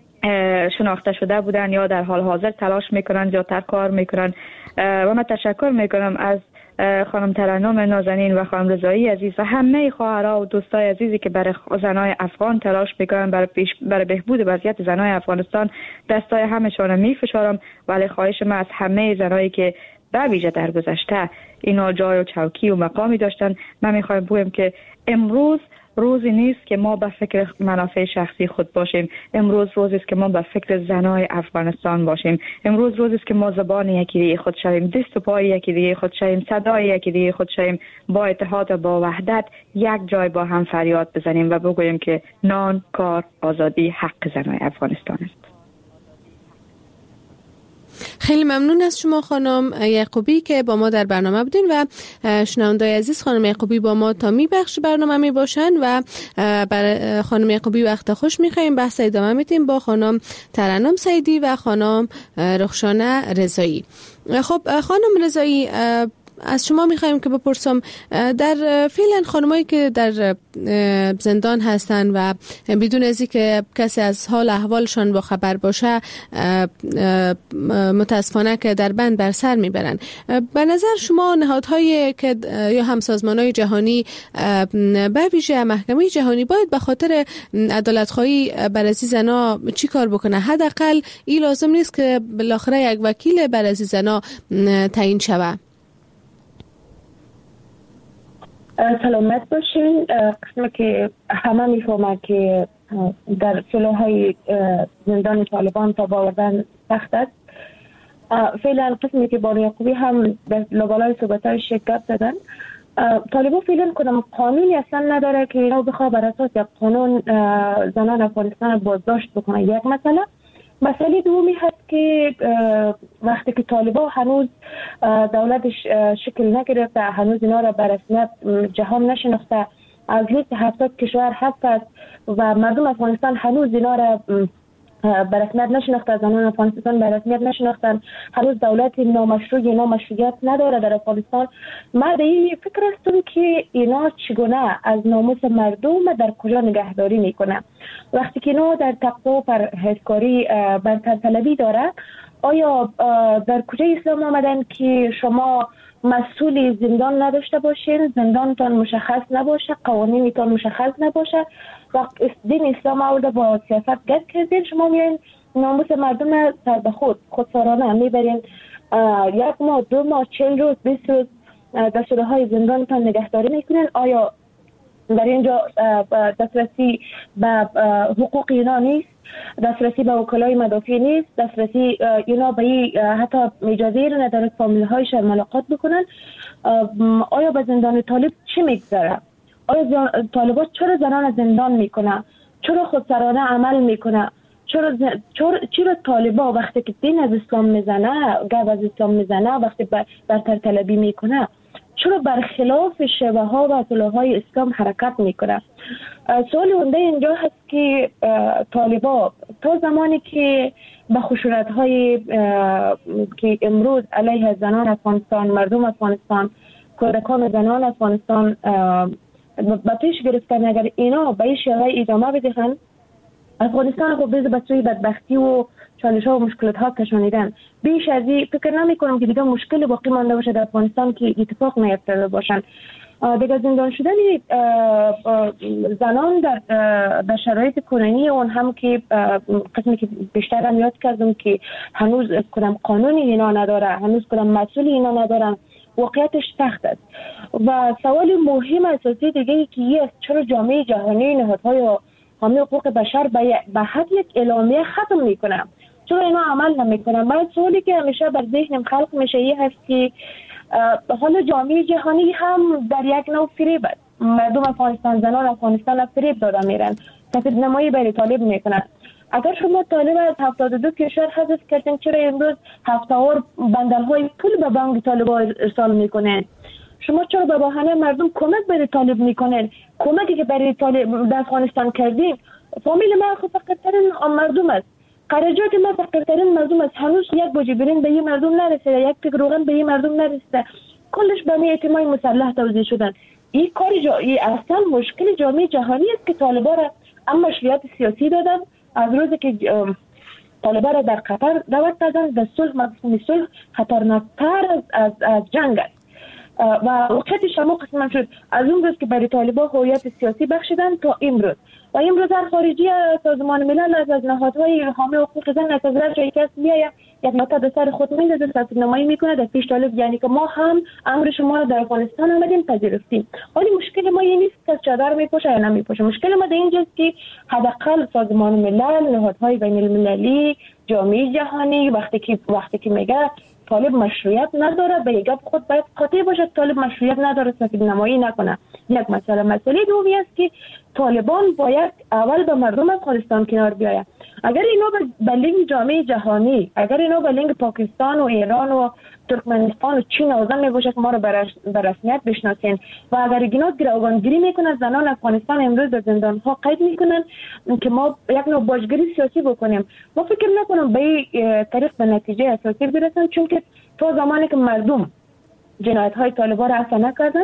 شناخته شده بودن یا در حال حاضر تلاش میکنن یا کار میکنن و من تشکر میکنم از خانم ترنم نازنین و خانم رضایی عزیز و همه خواهرها و دوستای عزیزی که برای زنای افغان تلاش میکنن برای بهبود وضعیت زنای افغانستان. دستای همشون میفشارم، ولی خواهش من از همه زنایی که به ویژه در گذشته اینا جای و چوکی و مقامی داشتن، من میخوایم بگم که امروز روزی نیست که ما به فکر منافع شخصی خود باشیم. امروز روزی است که ما به فکر زنای افغانستان باشیم. امروز روزی است که ما زبان یکی دیگه خود شویم، دست و پای یکی دیگه خود شویم، صدای یکی دیگه خود شویم، با اتحاد و با وحدت یک جای با هم فریاد بزنیم و بگوییم که نان، کار، آزادی حق زنای افغانستان است. خیلی ممنون از شما خانم یعقوبی که با ما در برنامه بودین و شنوندای عزیز، خانم یعقوبی با ما تا بخش برنامه می باشن و برای خانم یعقوبی وقت خوش می‌خوایم. بحث ادامه میدیم با خانم ترنم سیدی و خانم رخشانه رضایی. خب خانم رضایی، از شما میخوایم که بپرسم، در فعلا خانمایی که در زندان هستن و بدون از اینکه کسی از حال احوالشان با خبر باشه متاسفانه که در بند بر سر میبرن، به نظر شما نهادهایی که یا همسازمانهای جهانی به ویژه محکمه جهانی باید به خاطر عدالت‌خواهی بر از زنا چی کار بکنه؟ حداقل این لازم نیست که بالاخره یک وکیل بر از زنا تعیین شود. سلامت باشین. قسمی که همه میفهمه که در سلوهای زندان طالبان تا باوردن سخت است. فعلا قسمی که بانو یعقوبی هم در لابالای صحبت‌های شرکت دادن، طالبان فعلا کدام قانونی اصلا نداره که اینا بخواه بر اساس یک قانون زنان افغانستان بازداشت بکنه. یک مسئله دومی هست که وقتی که طالبان هنوز دولتش شکل نگرفته، هنوز اینا را به رسمیت جهان نشناخته، از لیست 70 کشور هست و مردم افغانستان هنوز اینا را به رسمیت نشناخته، زنان افغانستان به رسمیت نشناختن، هنوز دولت نامشروعیت نداره در افغانستان. من به این فکر هستم که اینا چگونه از ناموس مردم در کجا نگهداری میکنه. وقتی که اینا در تقوا و پرهیزکاری برترطلبی داره، آیا در کجا اسلام آمدن که شما مسئول زندان نداشته باشین، زندانتان مشخص نباشه، قوانینتان مشخص نباشه و دین اسلام آورده با سیاست گرد کردین، شما میان ناموس مردم سر به خودسارانه میبرین 1 ماه 2 ماه 40 روز 20 روز در سلوهای زندانتان نگهداری میکنین. آیا در اینجا دسترسی به حقوق اینا نیست، دسترسی به وکلای مدافع نیست، دسترسی اینا به حتی اجازه رو نداره فامیل هایش ملاقات بکنن. آیا به زندان طالب چی میگذره؟ آیا طالبات چرا زنان از زندان میکنه؟ چرا خودسرانه عمل میکنه؟ چرا طالبا وقتی که دین از اسلام میزنه، گپ از اسلام میزنه، وقتی برتر طلبی میکنه، چرا برخلاف شبه ها و اصولهای اسلام حرکت میکنه؟ سوال اونده اینجا هست که طالبا تا زمانی که به خشونت های که امروز علیه زنان افغانستان، مردم افغانستان، کودکان زنان افغانستان به پیش گرفتن، اگر اینا به این شیوه ادامه بدهند، افغانستان خب به سوی بدبختی و چالش ها و مشکلات ها کشانیدن. بیش از این فکر نمی کنم که دیگه مشکل باقی مانده باشه در افغانستان که اتفاق نیفتاده باشن. دیگه زندان شدن زنان در شرایط کنونی اون هم که قسمی که بیشتر هم یاد کردم که هنوز کدام قانونی اینا نداره، هنوز کدام مسئولی اینا ندارن، واقعیتش سخت است. و سوال مهم اساسی دیگه که است چرا جامعه جهانی نهادهای حامی حقوق بشر به حد یک اعلامیه ختم میکنه؟ چرا اینا عمل نمیکنن؟ من سوالی که همیشه بر ذهنم خلق میشه این هست که حالا جامعه جهانی هم در یک نوع فریب است. مردم افغانستان، زنان افغانستان فریب داده میرن، کسب نمایی برای طالب میکنن. اگر شما طالب از 72 کشور حذف کردین، چرا امروز 70 بندل های پول به بانک طالبا ارسال میکنن؟ شما چرا به بهانه مردم کمک برای طالب میکنن؟ کمکی که برای طالب در افغانستان کردین، فامیل من خود فقیرترین مردم است، خرجات ما فقیرترین مردم است، هنوز یک بوجه برین به این مردم نرسیده، یک پیک روغن به این مردم نرسیده، کلش به اعتماد مسلح توزیع شدن. این کار اصلا مشکل جامعه جهانی است که طالبا را اما مشروعیت سیاسی دادن. از روزی که طالبا را در قطر دعوت دادن، در صلح، مفهوم صلح خطرناکتر از جنگ است و وقتی شما قسم شد از اون روز که برای طالبان هویت سیاسی بخشیدن تا امروز. و امروز هر خارجی سازمان ملل از نهادهای حامی حقوق زن نتظر جایی که میایه یک نقطه به سر خود میندازه، سرنمایی میکنه در پیش طالب، یعنی که ما هم امر شما رو در افغانستان آمدیم پذیرفتیم. ولی مشکل ما این نیست که چادر میپوشه یا نمیپوشه. مشکل ما در اینجاست که حداقل سازمان ملل، نهادهای بین المللی، جامعه جهانی وقتی که میگه طالب مشروعیت نداره، به یک خود باید قاطع باشه طالب مشروعیت نداره، سفید نمایی نکنه. یک مسئله دومی است که طالبان باید اول به مردم افغانستان کنار بیاید. اگر اینا به لینک جامعه جهانی، اگر اینا به لینک پاکستان و ایران و ترکمنستان و چین آزم میباشه که ما رو به رسمیت بشناسین و اگر اینا گروگانگیری میکنن، زنان افغانستان امروز در زندان ها قید میکنن که ما یک نوع باجگیری سیاسی بکنیم، ما فکر نکنم به این طریق به نتیجه اساسی برسن، چون که تا زمانی که مردم جنایت های طالبان را عفو نکردن،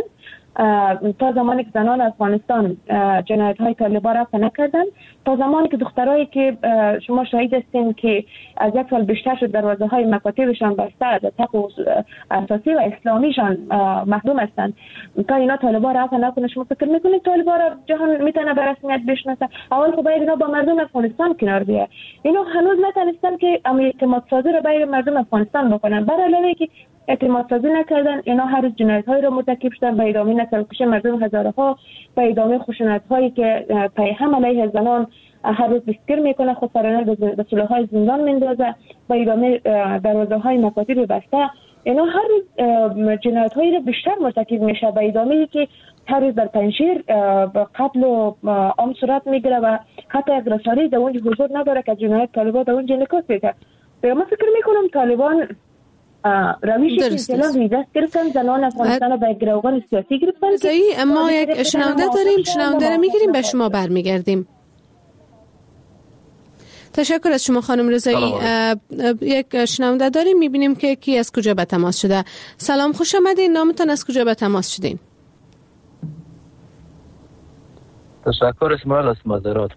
تا زمانی که زنان افغانستان جنایت های طالبان را عفو نکردن، تا زمانی که دخترایی که شما شاهد هستین که از یک سال بیشتر شد دروازه های مکاتبشان بسته، از حقوق اساسی و اسلامیشان محروم هستند، تا اینا طالبان را عفو نکنه، شما فکر میکنید طالبان را جهان میتونه به رسمیت بشناسه؟ اول خب باید اینا با مردم افغانستان کنار بیاد. اینا هنوز نتونستن که اعتماد سازی را برای مردم افغانستان بکنن، برای علاوه که اعتماد سازی نکردن، اینا هر روز جنایت های را مرتکب شدن، به ادامه نسل مردم هزارها، به ادامه خشونت هایی که پیهم علیه زنان هر روز بسکر میکنه، خودسرانه به سلوهای زندان میندازه، به ادامه دروازه های مکاتب بسته. اینا هر روز جنایت هایی را بیشتر مرتکب میشه، به ادامه که هر روز در پنشیر قتل و عام صورت میگیره و حتی یک رسانه‌ای در اونجا حضور نداره که جنایت طالبان در اونجا انعکاس بده. من فکر میکنم طالبان رویشی که اصلا ریزست گرفتن، زنان افغانستان رو به گروگان سیاسی گرفتن. ما یک شنونده داریم، شنونده رو میگیریم، به شما برمیگردیم. تشکر از شما خانم رضایی. یک شنونده داریم، میبینیم که کی از کجا به تماس شده. سلام، خوش آمدین، نامتان از کجا به تماس شدین؟ تشکر، اسماعیل از مازرات.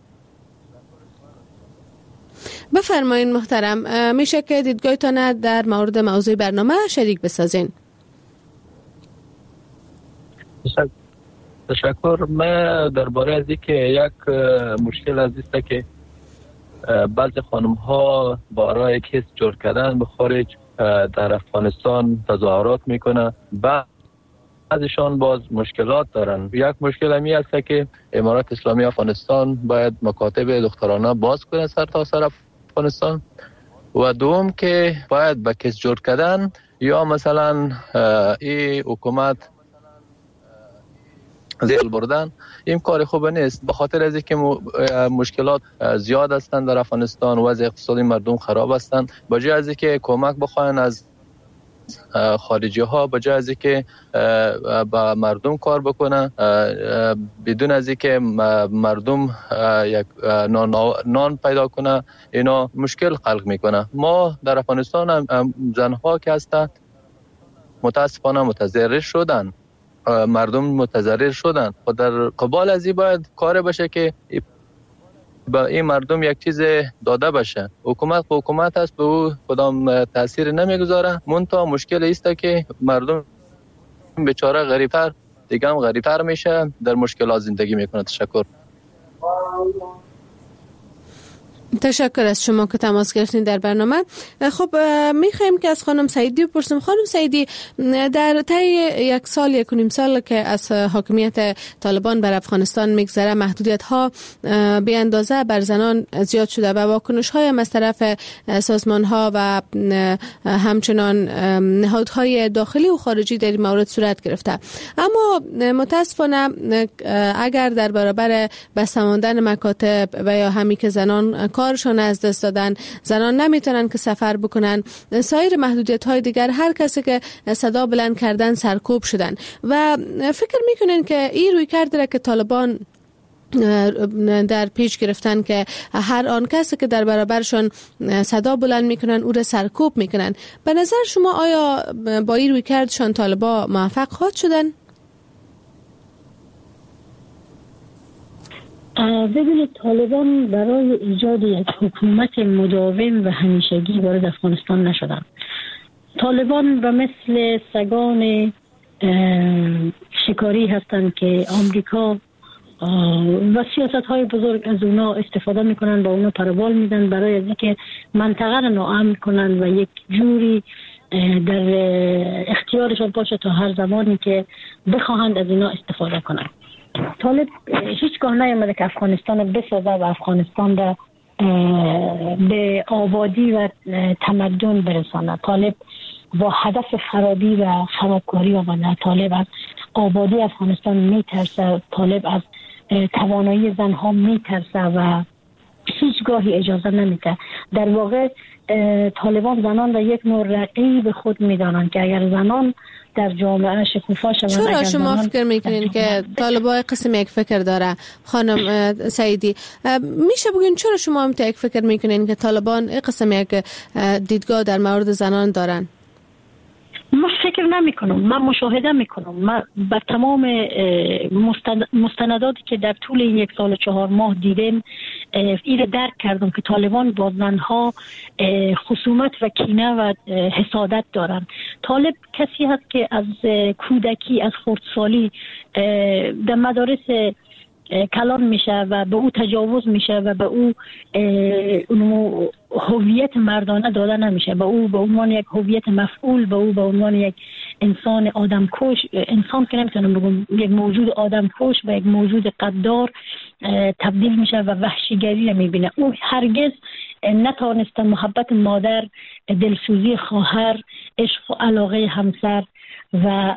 بفرمایین محترم، میشه که دیدگاهتان در مورد موضوع برنامه شریک بسازین؟ تشکر. من درباره از اینکه یک مشکل از است که بعضی خانم ها برای کیس جور کردن به خارج در افغانستان تظاهرات میکنه، بعد بعضشان باز مشکلات دارن. یک مشکل همی است که امارات اسلامی افغانستان باید مکاتب دخترانه باز کنه سر تا سر افغانستان، و دوم که باید به کس جور کردن یا مثلا این حکومت زیل بردن این کار خوب نیست، به خاطر از اینکه مشکلات زیاد هستند در افغانستان، وضع اقتصادی مردم خراب هستند. به جای از اینکه کمک بخواین از خارجی ها، به جای از اینکه با مردم کار بکنن بدون از اینکه مردم یک نان پیدا کنه، اینا مشکل خلق میکنه. ما در افغانستان زنها که هستند متاسفانه متضرر شدن، مردم متضرر شدن و در قبال از این باید کار بشه که با این مردم یک چیز داده بشه. حکومت است، به او کدام تاثیر نمیگذاره. منتها مشکل است که مردم بیچاره غریبتر دیگه هم غریبتر میشه، در مشکلات زندگی میکنه. تشکر از شما که تماس گرفتین در برنامه. خب میخوایم که از خانم سعیدی بپرسیم. خانم سعیدی، در طی یک سال 1.5 سال که از حاکمیت طالبان بر افغانستان میگذره، محدودیت ها به اندازه بر زنان زیاد شده و واکنش های از طرف سازمان ها و همچنان نهادهای داخلی و خارجی در این مورد صورت گرفته. اما متاسفانه اگر در برابر بسته ماندن مکاتب و یا همی که زنان کارشان از دست دادن، زنان نمیتونن که سفر بکنن، سایر محدودیت های دیگر، هر کسی که صدا بلند کردن سرکوب شدن و فکر میکنن که این روی کرده که طالبان در پیش گرفتن که هر آن کسی که در برابرشان صدا بلند میکنن او را سرکوب میکنن. به نظر شما آیا با این روی کردشان طالبان موفق خواهد شدن؟ ببینید، طالبان برای ایجاد یک حکومت مداوم و همیشگی وارد افغانستان نشدن. طالبان و مثل سگان شکاری هستند که آمریکا و سیاست های بزرگ از اونا استفاده میکنن، با اونا پروبال میدن برای از اینکه منطقه رو ناامن کنن و یک جوری در اختیارشان باشه تا هر زمانی که بخواهند از اینا استفاده کنن. طالب هیچگاه نیامده که افغانستان رو بسازه و افغانستان رو به آبادی و تمدن برسانه. طالب با هدف خرابی و خرابکاری آمده. طالب از آبادی افغانستان میترسه، طالب از توانایی زنها میترسه و هیچگاهی اجازه نمیده. در واقع طالبان زنان را یک نوع رقیب خود میدانن که اگر زنان در جامعه شکوفا شوند. چرا شما فکر میکنین که طالبان قسم یک فکر داره؟ خانم سعیدی، میشه بگین چرا شما هم یک فکر میکنین که طالبان قسم یک دیدگاه در مورد زنان دارن؟ من فکر نمی کنم، من مشاهده می کنم. من با تمام مستنداتی که در طول این 1 سال و 4 ماه دیدم این درک کردم که طالبان با زنها خصومت و کینه و حسادت دارن. طالب کسی هست که از کودکی، از خردسالی در مدارس کلان میشه و به او تجاوز میشه و به او هویت مردانه داده نمیشه. به او به عنوان یک هویت مفعول، به او به عنوان یک انسان آدمکش، انسان که نمیتونم بگم، یک موجود آدمکش و یک موجود قدار تبدیل میشه و وحشیگری میبینه. او هرگز نتونسته محبت مادر، دلسوزی خواهر، عشق و علاقه همسر و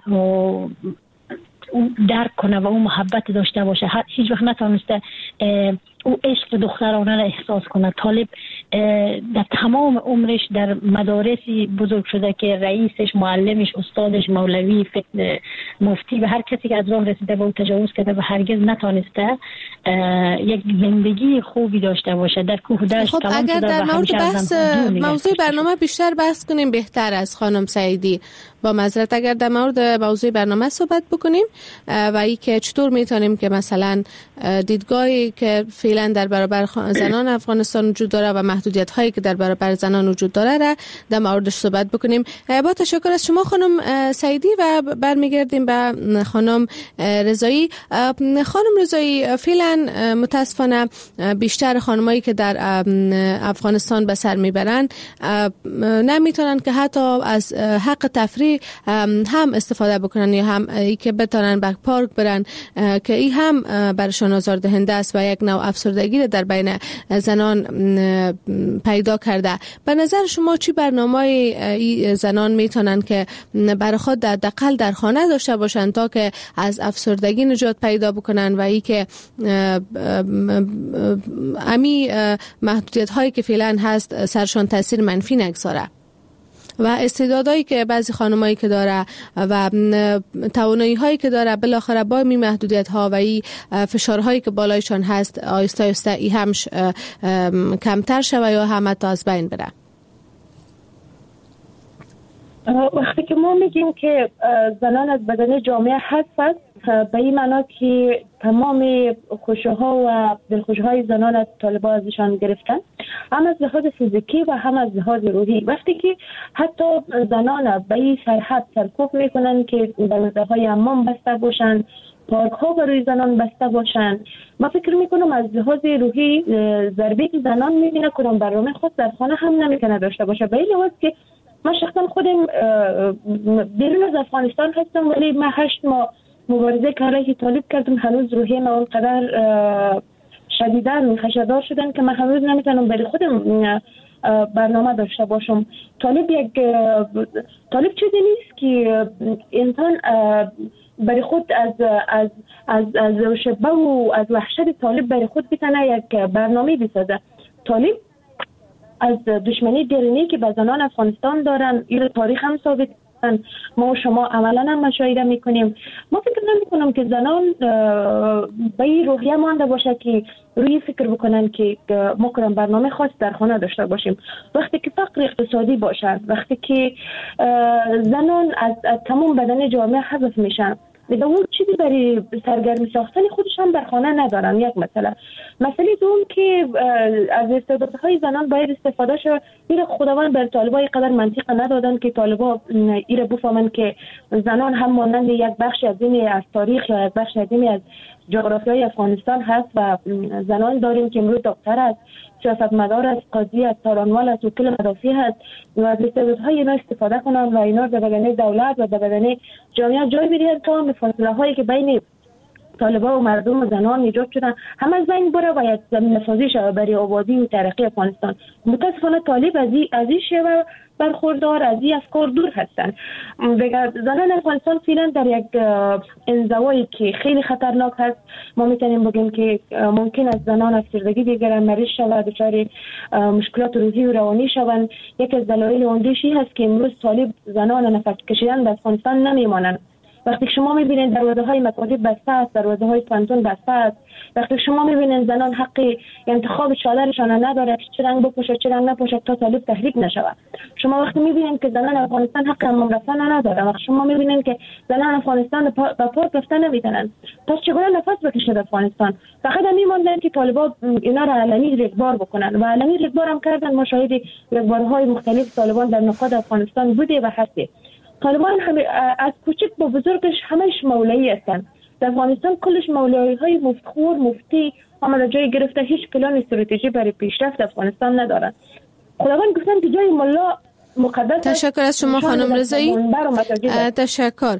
درک کنه و اون محبت داشته باشه. هیچ وقت نتونسته او عشق دخترانه را احساس کنه. طالب در تمام عمرش در مدارسی بزرگ شده که رئیسش، معلمش، استادش، مولوی، مفتی و هر کسی که از راه رسیده به او تجاوز کرده و هرگز نتونسته یک زندگی خوبی داشته باشه. در کوه دشت. خب اگر در مورد موضوع برنامه بیشتر بحث کنیم بهتر از خانم سعیدی. با معذرت اگر در مورد موضوع برنامه صحبت بکنیم و ای که چطور میتونیم که مثلا دیدگاه هایی که فعلا در برابر زنان افغانستان وجود داره و محدودیت هایی که در برابر زنان وجود داره را در موردش صحبت بکنیم. با تشکر از شما خانم سعیدی و برمیگردیم به خانم رضایی. خانم رضایی، فعلا متاسفانه بیشتر خانمایی که در افغانستان به سر میبرن نمیتونن که حتی از حق تفریح هم استفاده بکنن یا هم ای که بتونن به پارک برن که این هم برشان آزاردهنده است و یک نوع افسردگی در بین زنان پیدا کرده. به نظر شما چی برنامه ای زنان میتونن که برای خود حداقل در خانه داشته باشن تا که از افسردگی نجات پیدا بکنن و ای که امی محدودیت هایی که فعلا هست سرشان تاثیر منفی نگذاره و استعدادایی که بعضی خانمایی که داره و توانایی هایی که داره بالاخره با می محدودیت ها و این فشارهایی که بالایشان هست آیسته آیسته ای همش کمتر شوه یا هم تا از بین بره؟ وقتی که ما میگیم که زنان از بدن جامعه هست به این معنا که تمام خوشی‌ها و دلخوشی‌های زنان از طالبان ازشان گرفتن، هم از لحاظ فیزیکی و هم از لحاظ روحی. وقتی که حتی زنان به این سرحد سرکوب میکنن که دروازه‌های حمام بسته باشن، پارک‌ها برای زنان بسته باشن، ما فکر میکنم از لحاظ روحی ضربه که زنان میبینه کنم برنامه خود در خانه هم نمیتونه داشته باشه. به این لحاظ که من شخصا خودم بیرون از افغانستان هستم ولی من 8 ماه مبارزه که علیه طالب کردم، هنوز روحی من اونقدر شدیداً خشدار شدن که من هنوز نمیتونم برای خودم برنامه داشته باشم. طالب چیزی نیست که انسان برای خود از شبه و از وحشت طالب برای خود بتونه یک برنامه بسازه. طالب از دشمنی درونی که به زنان افغانستان دارن این تاریخ هم ثابت ما و شما عملا هم مشاهده میکنیم. ما فکر نمی کنم که زنان به این روحیه مانده باشه که روی فکر بکنن که ما کنم برنامه خاص در خانه داشته باشیم. وقتی که فقر اقتصادی باشن، وقتی که زنان از تمام بدن جامعه حذف میشن، دیگه اون چیزی برای سرگرمی ساختن خودش هم در خانه ندارن. یک مسئله دوم که از استعدادهای زنان باید استفاده شد. این خداوند بر طالبای قدر منطق ندادن که طالبا این بفهمن که زنان هم مانند یک بخش عظیمی از تاریخ یا یک بخش عظیمی از جغرافیای افغانستان هست و زنان داریم که امروز دکتر است، سیاستمدار است، قاضی است، تارانوال است، وکیل مدافع است و از استعدادهای اینا استفاده کنن و اینا در بدن دولت و در بدن جامعه جای بدهند تا فاصله هایی که بین طالبان و مردم و زنان ایجاد شدن هم از بین بره و یک زمینه سازی شود برای آبادی و ترقی افغانستان. متاسفانه طالب از این شیوه برخوردار، از این افکار دور هستند. زنان افغانستان فعلا در یک انزوایی که خیلی خطرناک هست. ما میتونیم بگیم که ممکن است زنان افسردگی بگیرن، مریض شود، دچار مشکلات روحی و روانی شوند. یک از دلایل اندیشی هست که امروز طالب زنان نفس کشیدن به افغانستان نمیمانند. وقتی شما میبینید دروازه‌های مکاتب بسته است، دروازه‌های پانتون بسته است، وقتی شما میبینید زنان حق انتخاب چادرشان نداره که چه رنگ بپوشد چه رنگ نپوشد تا طالب تحریک نشود. شما وقتی میبینید که زنان افغانستان حق حمام رفتن نداره، وقتی شما میبینید که زنان افغانستان به پارک رفتن نمیتونن، پس چگونه نفس بکشید افغانستان؟ فقط میموندن که طالبان اینا را علنی رگبار بکنن و علنی رگبار هم کردن. ما شاهد رگبارهای مختلف طالبان در نقاط افغانستان بوده و هستی. طالبان از کوچک با بزرگش همش مولایی هستند. در افغانستان کلش مولایی های مفتخور مفتی همه جای گرفته، هیچ پلان استراتژی برای پیشرفت افغانستان ندارن. خداوند گفتن که جای ملا مقدس. تشکر از شما خانم رضایی. تشکر.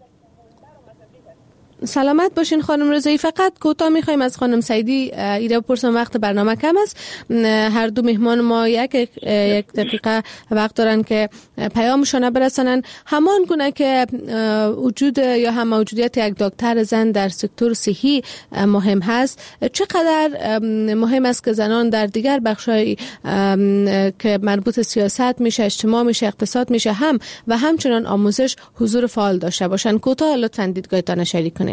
سلامت باشین خانم رضایی. فقط کوتاه میخوایم از خانم سعیدی ایره بپرسم، وقت برنامه کم است. هر دو مهمان ما یک دقیقه وقت دارن که پیامشون برسانن. همان گونه که وجود یا هم موجودیت یک دکتر زن در سکتور صحی مهم هست، چقدر مهم است که زنان در دیگر بخش‌های که مربوط سیاست میشه، اجتماع میشه، اقتصاد میشه هم و همچنان آموزش حضور فعال داشته باشن. کوتاه لطفاً دیدگاهتان شریک کنین.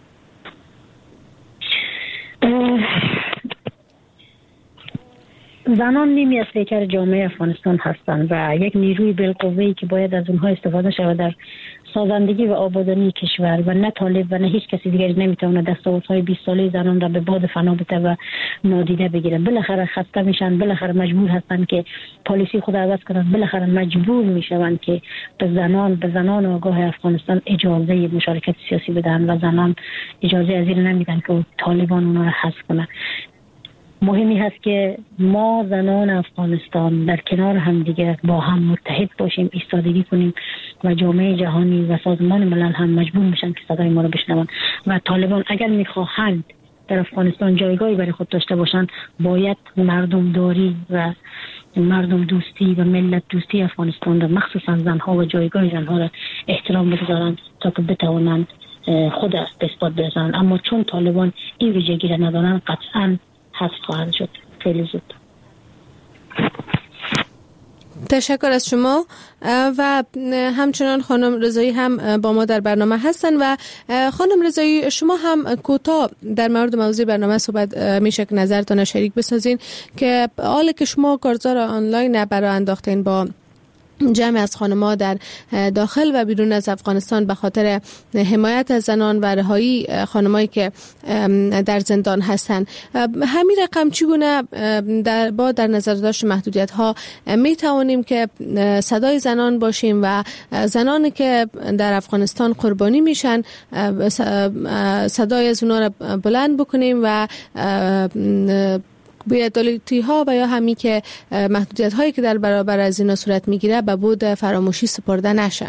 زنان نیمی از پیکر جامعه افغانستان هستند و یک نیروی بالقوه‌ای که باید از اونها استفاده شود در سازندگی و آبادانی کشور و نه طالب و نه هیچ کسی دیگری نمیتونه دستاوردهای 20 ساله زنان را به باد فنا بده و نادیده بگیره. بالاخره خسته میشن، بالاخره مجبور هستن که پالیسی خود عوض کنن، بالاخره مجبور میشن که به زنان آگاه افغانستان اجازه مشارکت سیاسی بدن و زنان اجازه از این نمیدن که طالبان اونا را حذف کنه. مهمی هست که ما زنان افغانستان در کنار هم دیگه با هم متحد باشیم، ایستادگی کنیم و جامعه جهانی و سازمان ملل هم مجبور میشن که صدای ما رو بشنون و طالبان اگر میخواهند در افغانستان جایگاهی برای خود داشته باشند باید مردم داری و مردم دوستی و ملت دوستی افغانستان را مخصوصا زنها و جایگاه زنها را احترام بگذارند تا که بتوانند خود به اثبات برسانند. اما چون طالبان این ویژگی را ندارند قطعاً حذف خواهند شد خیلی زود. تشکر از شما و همچنان خانم رضایی هم با ما در برنامه هستن و خانم رضایی شما هم کوتاه در مورد موضوع برنامه صحبت میشه که نظرتون شریک بسازین که حالا که شما کارزار آنلاین برای انداختین با جمع از خانم‌ها در داخل و بیرون از افغانستان به خاطر حمایت از زنان و رهایی خانمایی که در زندان هستند، همین رقم چگونه در نظر داشت محدودیت‌ها می توانیم که صدای زنان باشیم و زنانی که در افغانستان قربانی میشن صدای از اونا را بلند بکنیم و بی‌عدالتی ها و یا همی که محدودیت هایی که در برابر از اینا صورت میگیره به بود فراموشی سپرده نشه.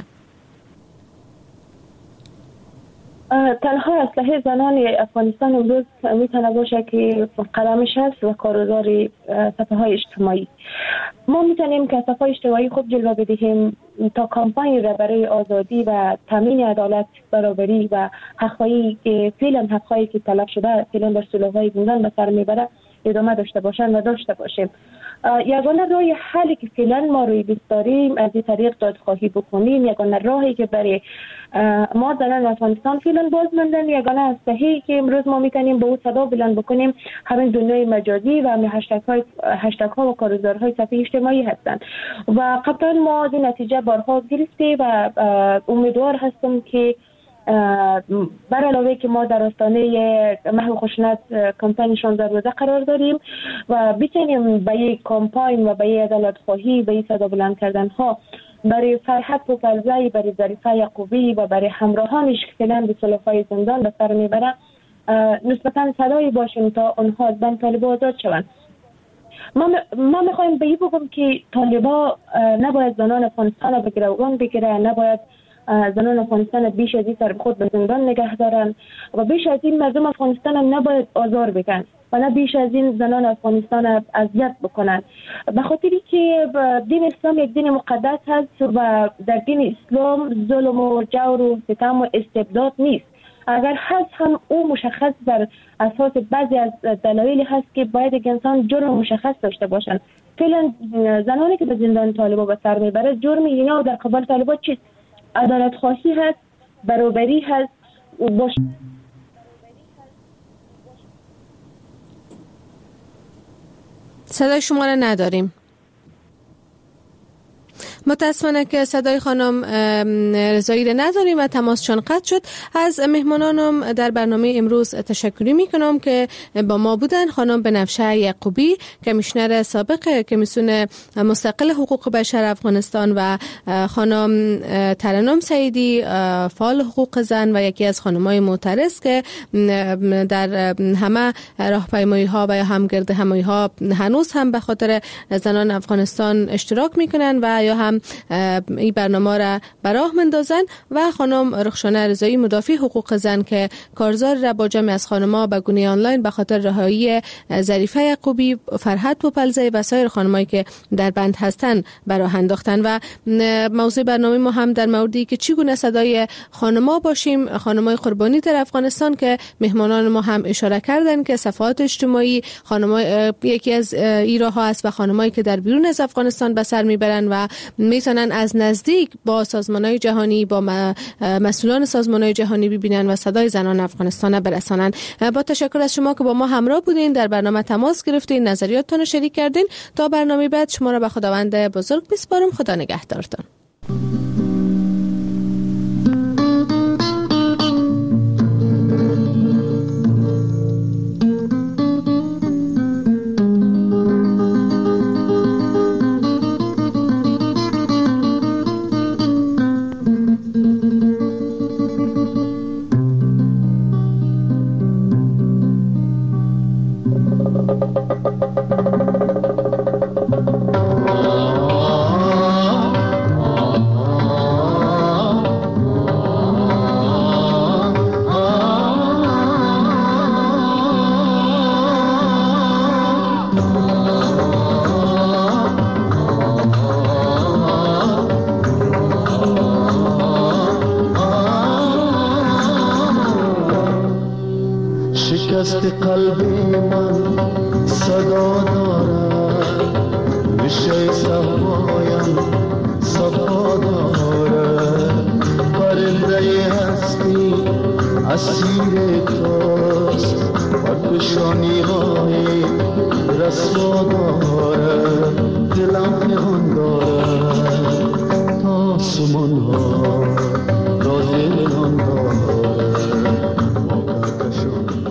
تنها اسلحه زنان افغانستان امروز میتونه باشه که قلمش هست و کارگزار صفحه های اجتماعی. ما میتونیم که صفحه اجتماعی خوب جلوه بدهیم تا کمپاین را برای آزادی و تامین عدالت، برابری و حق‌هایی که فعلا حق‌هایی که طلب شده فعلا در سلوهای زندان به سر میبره ادامه داشته باشن و داشته باشیم. یگانه راه حلی که فعلا ما روی دست داریم از این طریق دادخواهی بکنیم، یگانه راهی که برای ما زنان افغانستان فعلا باز موندن، یگانه اسلحه‌ای که امروز ما میتونیم به او صدا بلند بکنیم همین دنیای مجازی و همین هشتگ ها و کارگزارهای صفحه اجتماعی هستند و قطعا ما از این نتیجه بارها گرفتیم و امیدوار هستم که بر علاوه که ما در آستانه محو خشونت کمپاین 16 روزه قرار داریم و بتونیم به یک کمپاین و به یک عدالت خواهی به این صدا بلند کردن ها برای فرحت پوپلزایی، برای ظریفه یعقوبی و برای همراهانش که فعلا به سلوهای زندان به سر میبرن نسبتا صدایی باشیم تا آنها از بند طالبا آزاد شوند. ما میخوایم به این بگم که طالبا نباید زنان افغانستان را به گروگان بگیره، نباید زنان افغانستان بیش از این سر خود به زندان نگه دارن و بیش از این مردم افغانستان هم نباید آزار بگن و نه بیش از این زنان افغانستان اذیت بکنن، به خاطری که دین اسلام یک دین مقدس هست و در دین اسلام ظلم و جور و ستم و استبداد نیست. اگر هست هم او مشخص بر اساس بعضی از دلایلی هست که باید یک انسان جرم مشخص داشته باشن. فعلا زنانی که به زندان طالبا به سر میبره جرم اینا در قبال طالبا چیست؟ عدالت خواهی هست، برابری هست صدای شما را نداریم. متاسفانه که صدای خانم رضایی را نداریم و تماسشان قطع شد. از مهمانانم در برنامه امروز تشکری میکنم که با ما بودن. خانم بنفشه یعقوبی، کمیشنر سابق کمیسیون مستقل حقوق بشر افغانستان و خانم ترنم سعیدی، فعال حقوق زن و یکی از خانم‌های معترض که در همه راهپیمایی ها و یا همگرد همایی ها هنوز هم به خاطر زنان افغانستان اشتراک میکنن و یا هم این برنامه را به راه مندازن و خانم رخشانه رضایی، مدافع حقوق زن که کارزار را با جمع از خانم‌ها به گونه آنلاین به خاطر رهایی ظریفه یعقوبی، فرحت پوپلزایی و سایر خانمایی که در بند هستن به راه انداختن. و موضوع برنامه ما هم در موردی که چگونه صدای خانم‌ها باشیم، خانم‌های قربانی در افغانستان که مهمانان ما هم اشاره کردن که صفحات اجتماعی خانم‌ها یکی از ایراها است و خانمایی که در بیرون از افغانستان به سر میبرن و میتونن از نزدیک با سازمان‌های جهانی، با مسئولان سازمان‌های جهانی ببینن و صدای زنان افغانستان برسانن. با تشکر از شما که با ما همراه بودین، در برنامه تماس گرفتین، نظریاتتون رو شریک کردین. تا برنامه بعد شما را به خداوند بزرگ میسپارم. خدا نگهدارتون. شکست قلبی من صدا دارد، ریشه صفایم صفا دارد، پرنده هستی اسیر توست و کشانی های رسوا دارد، دلم نهان دارد تا آسمان ها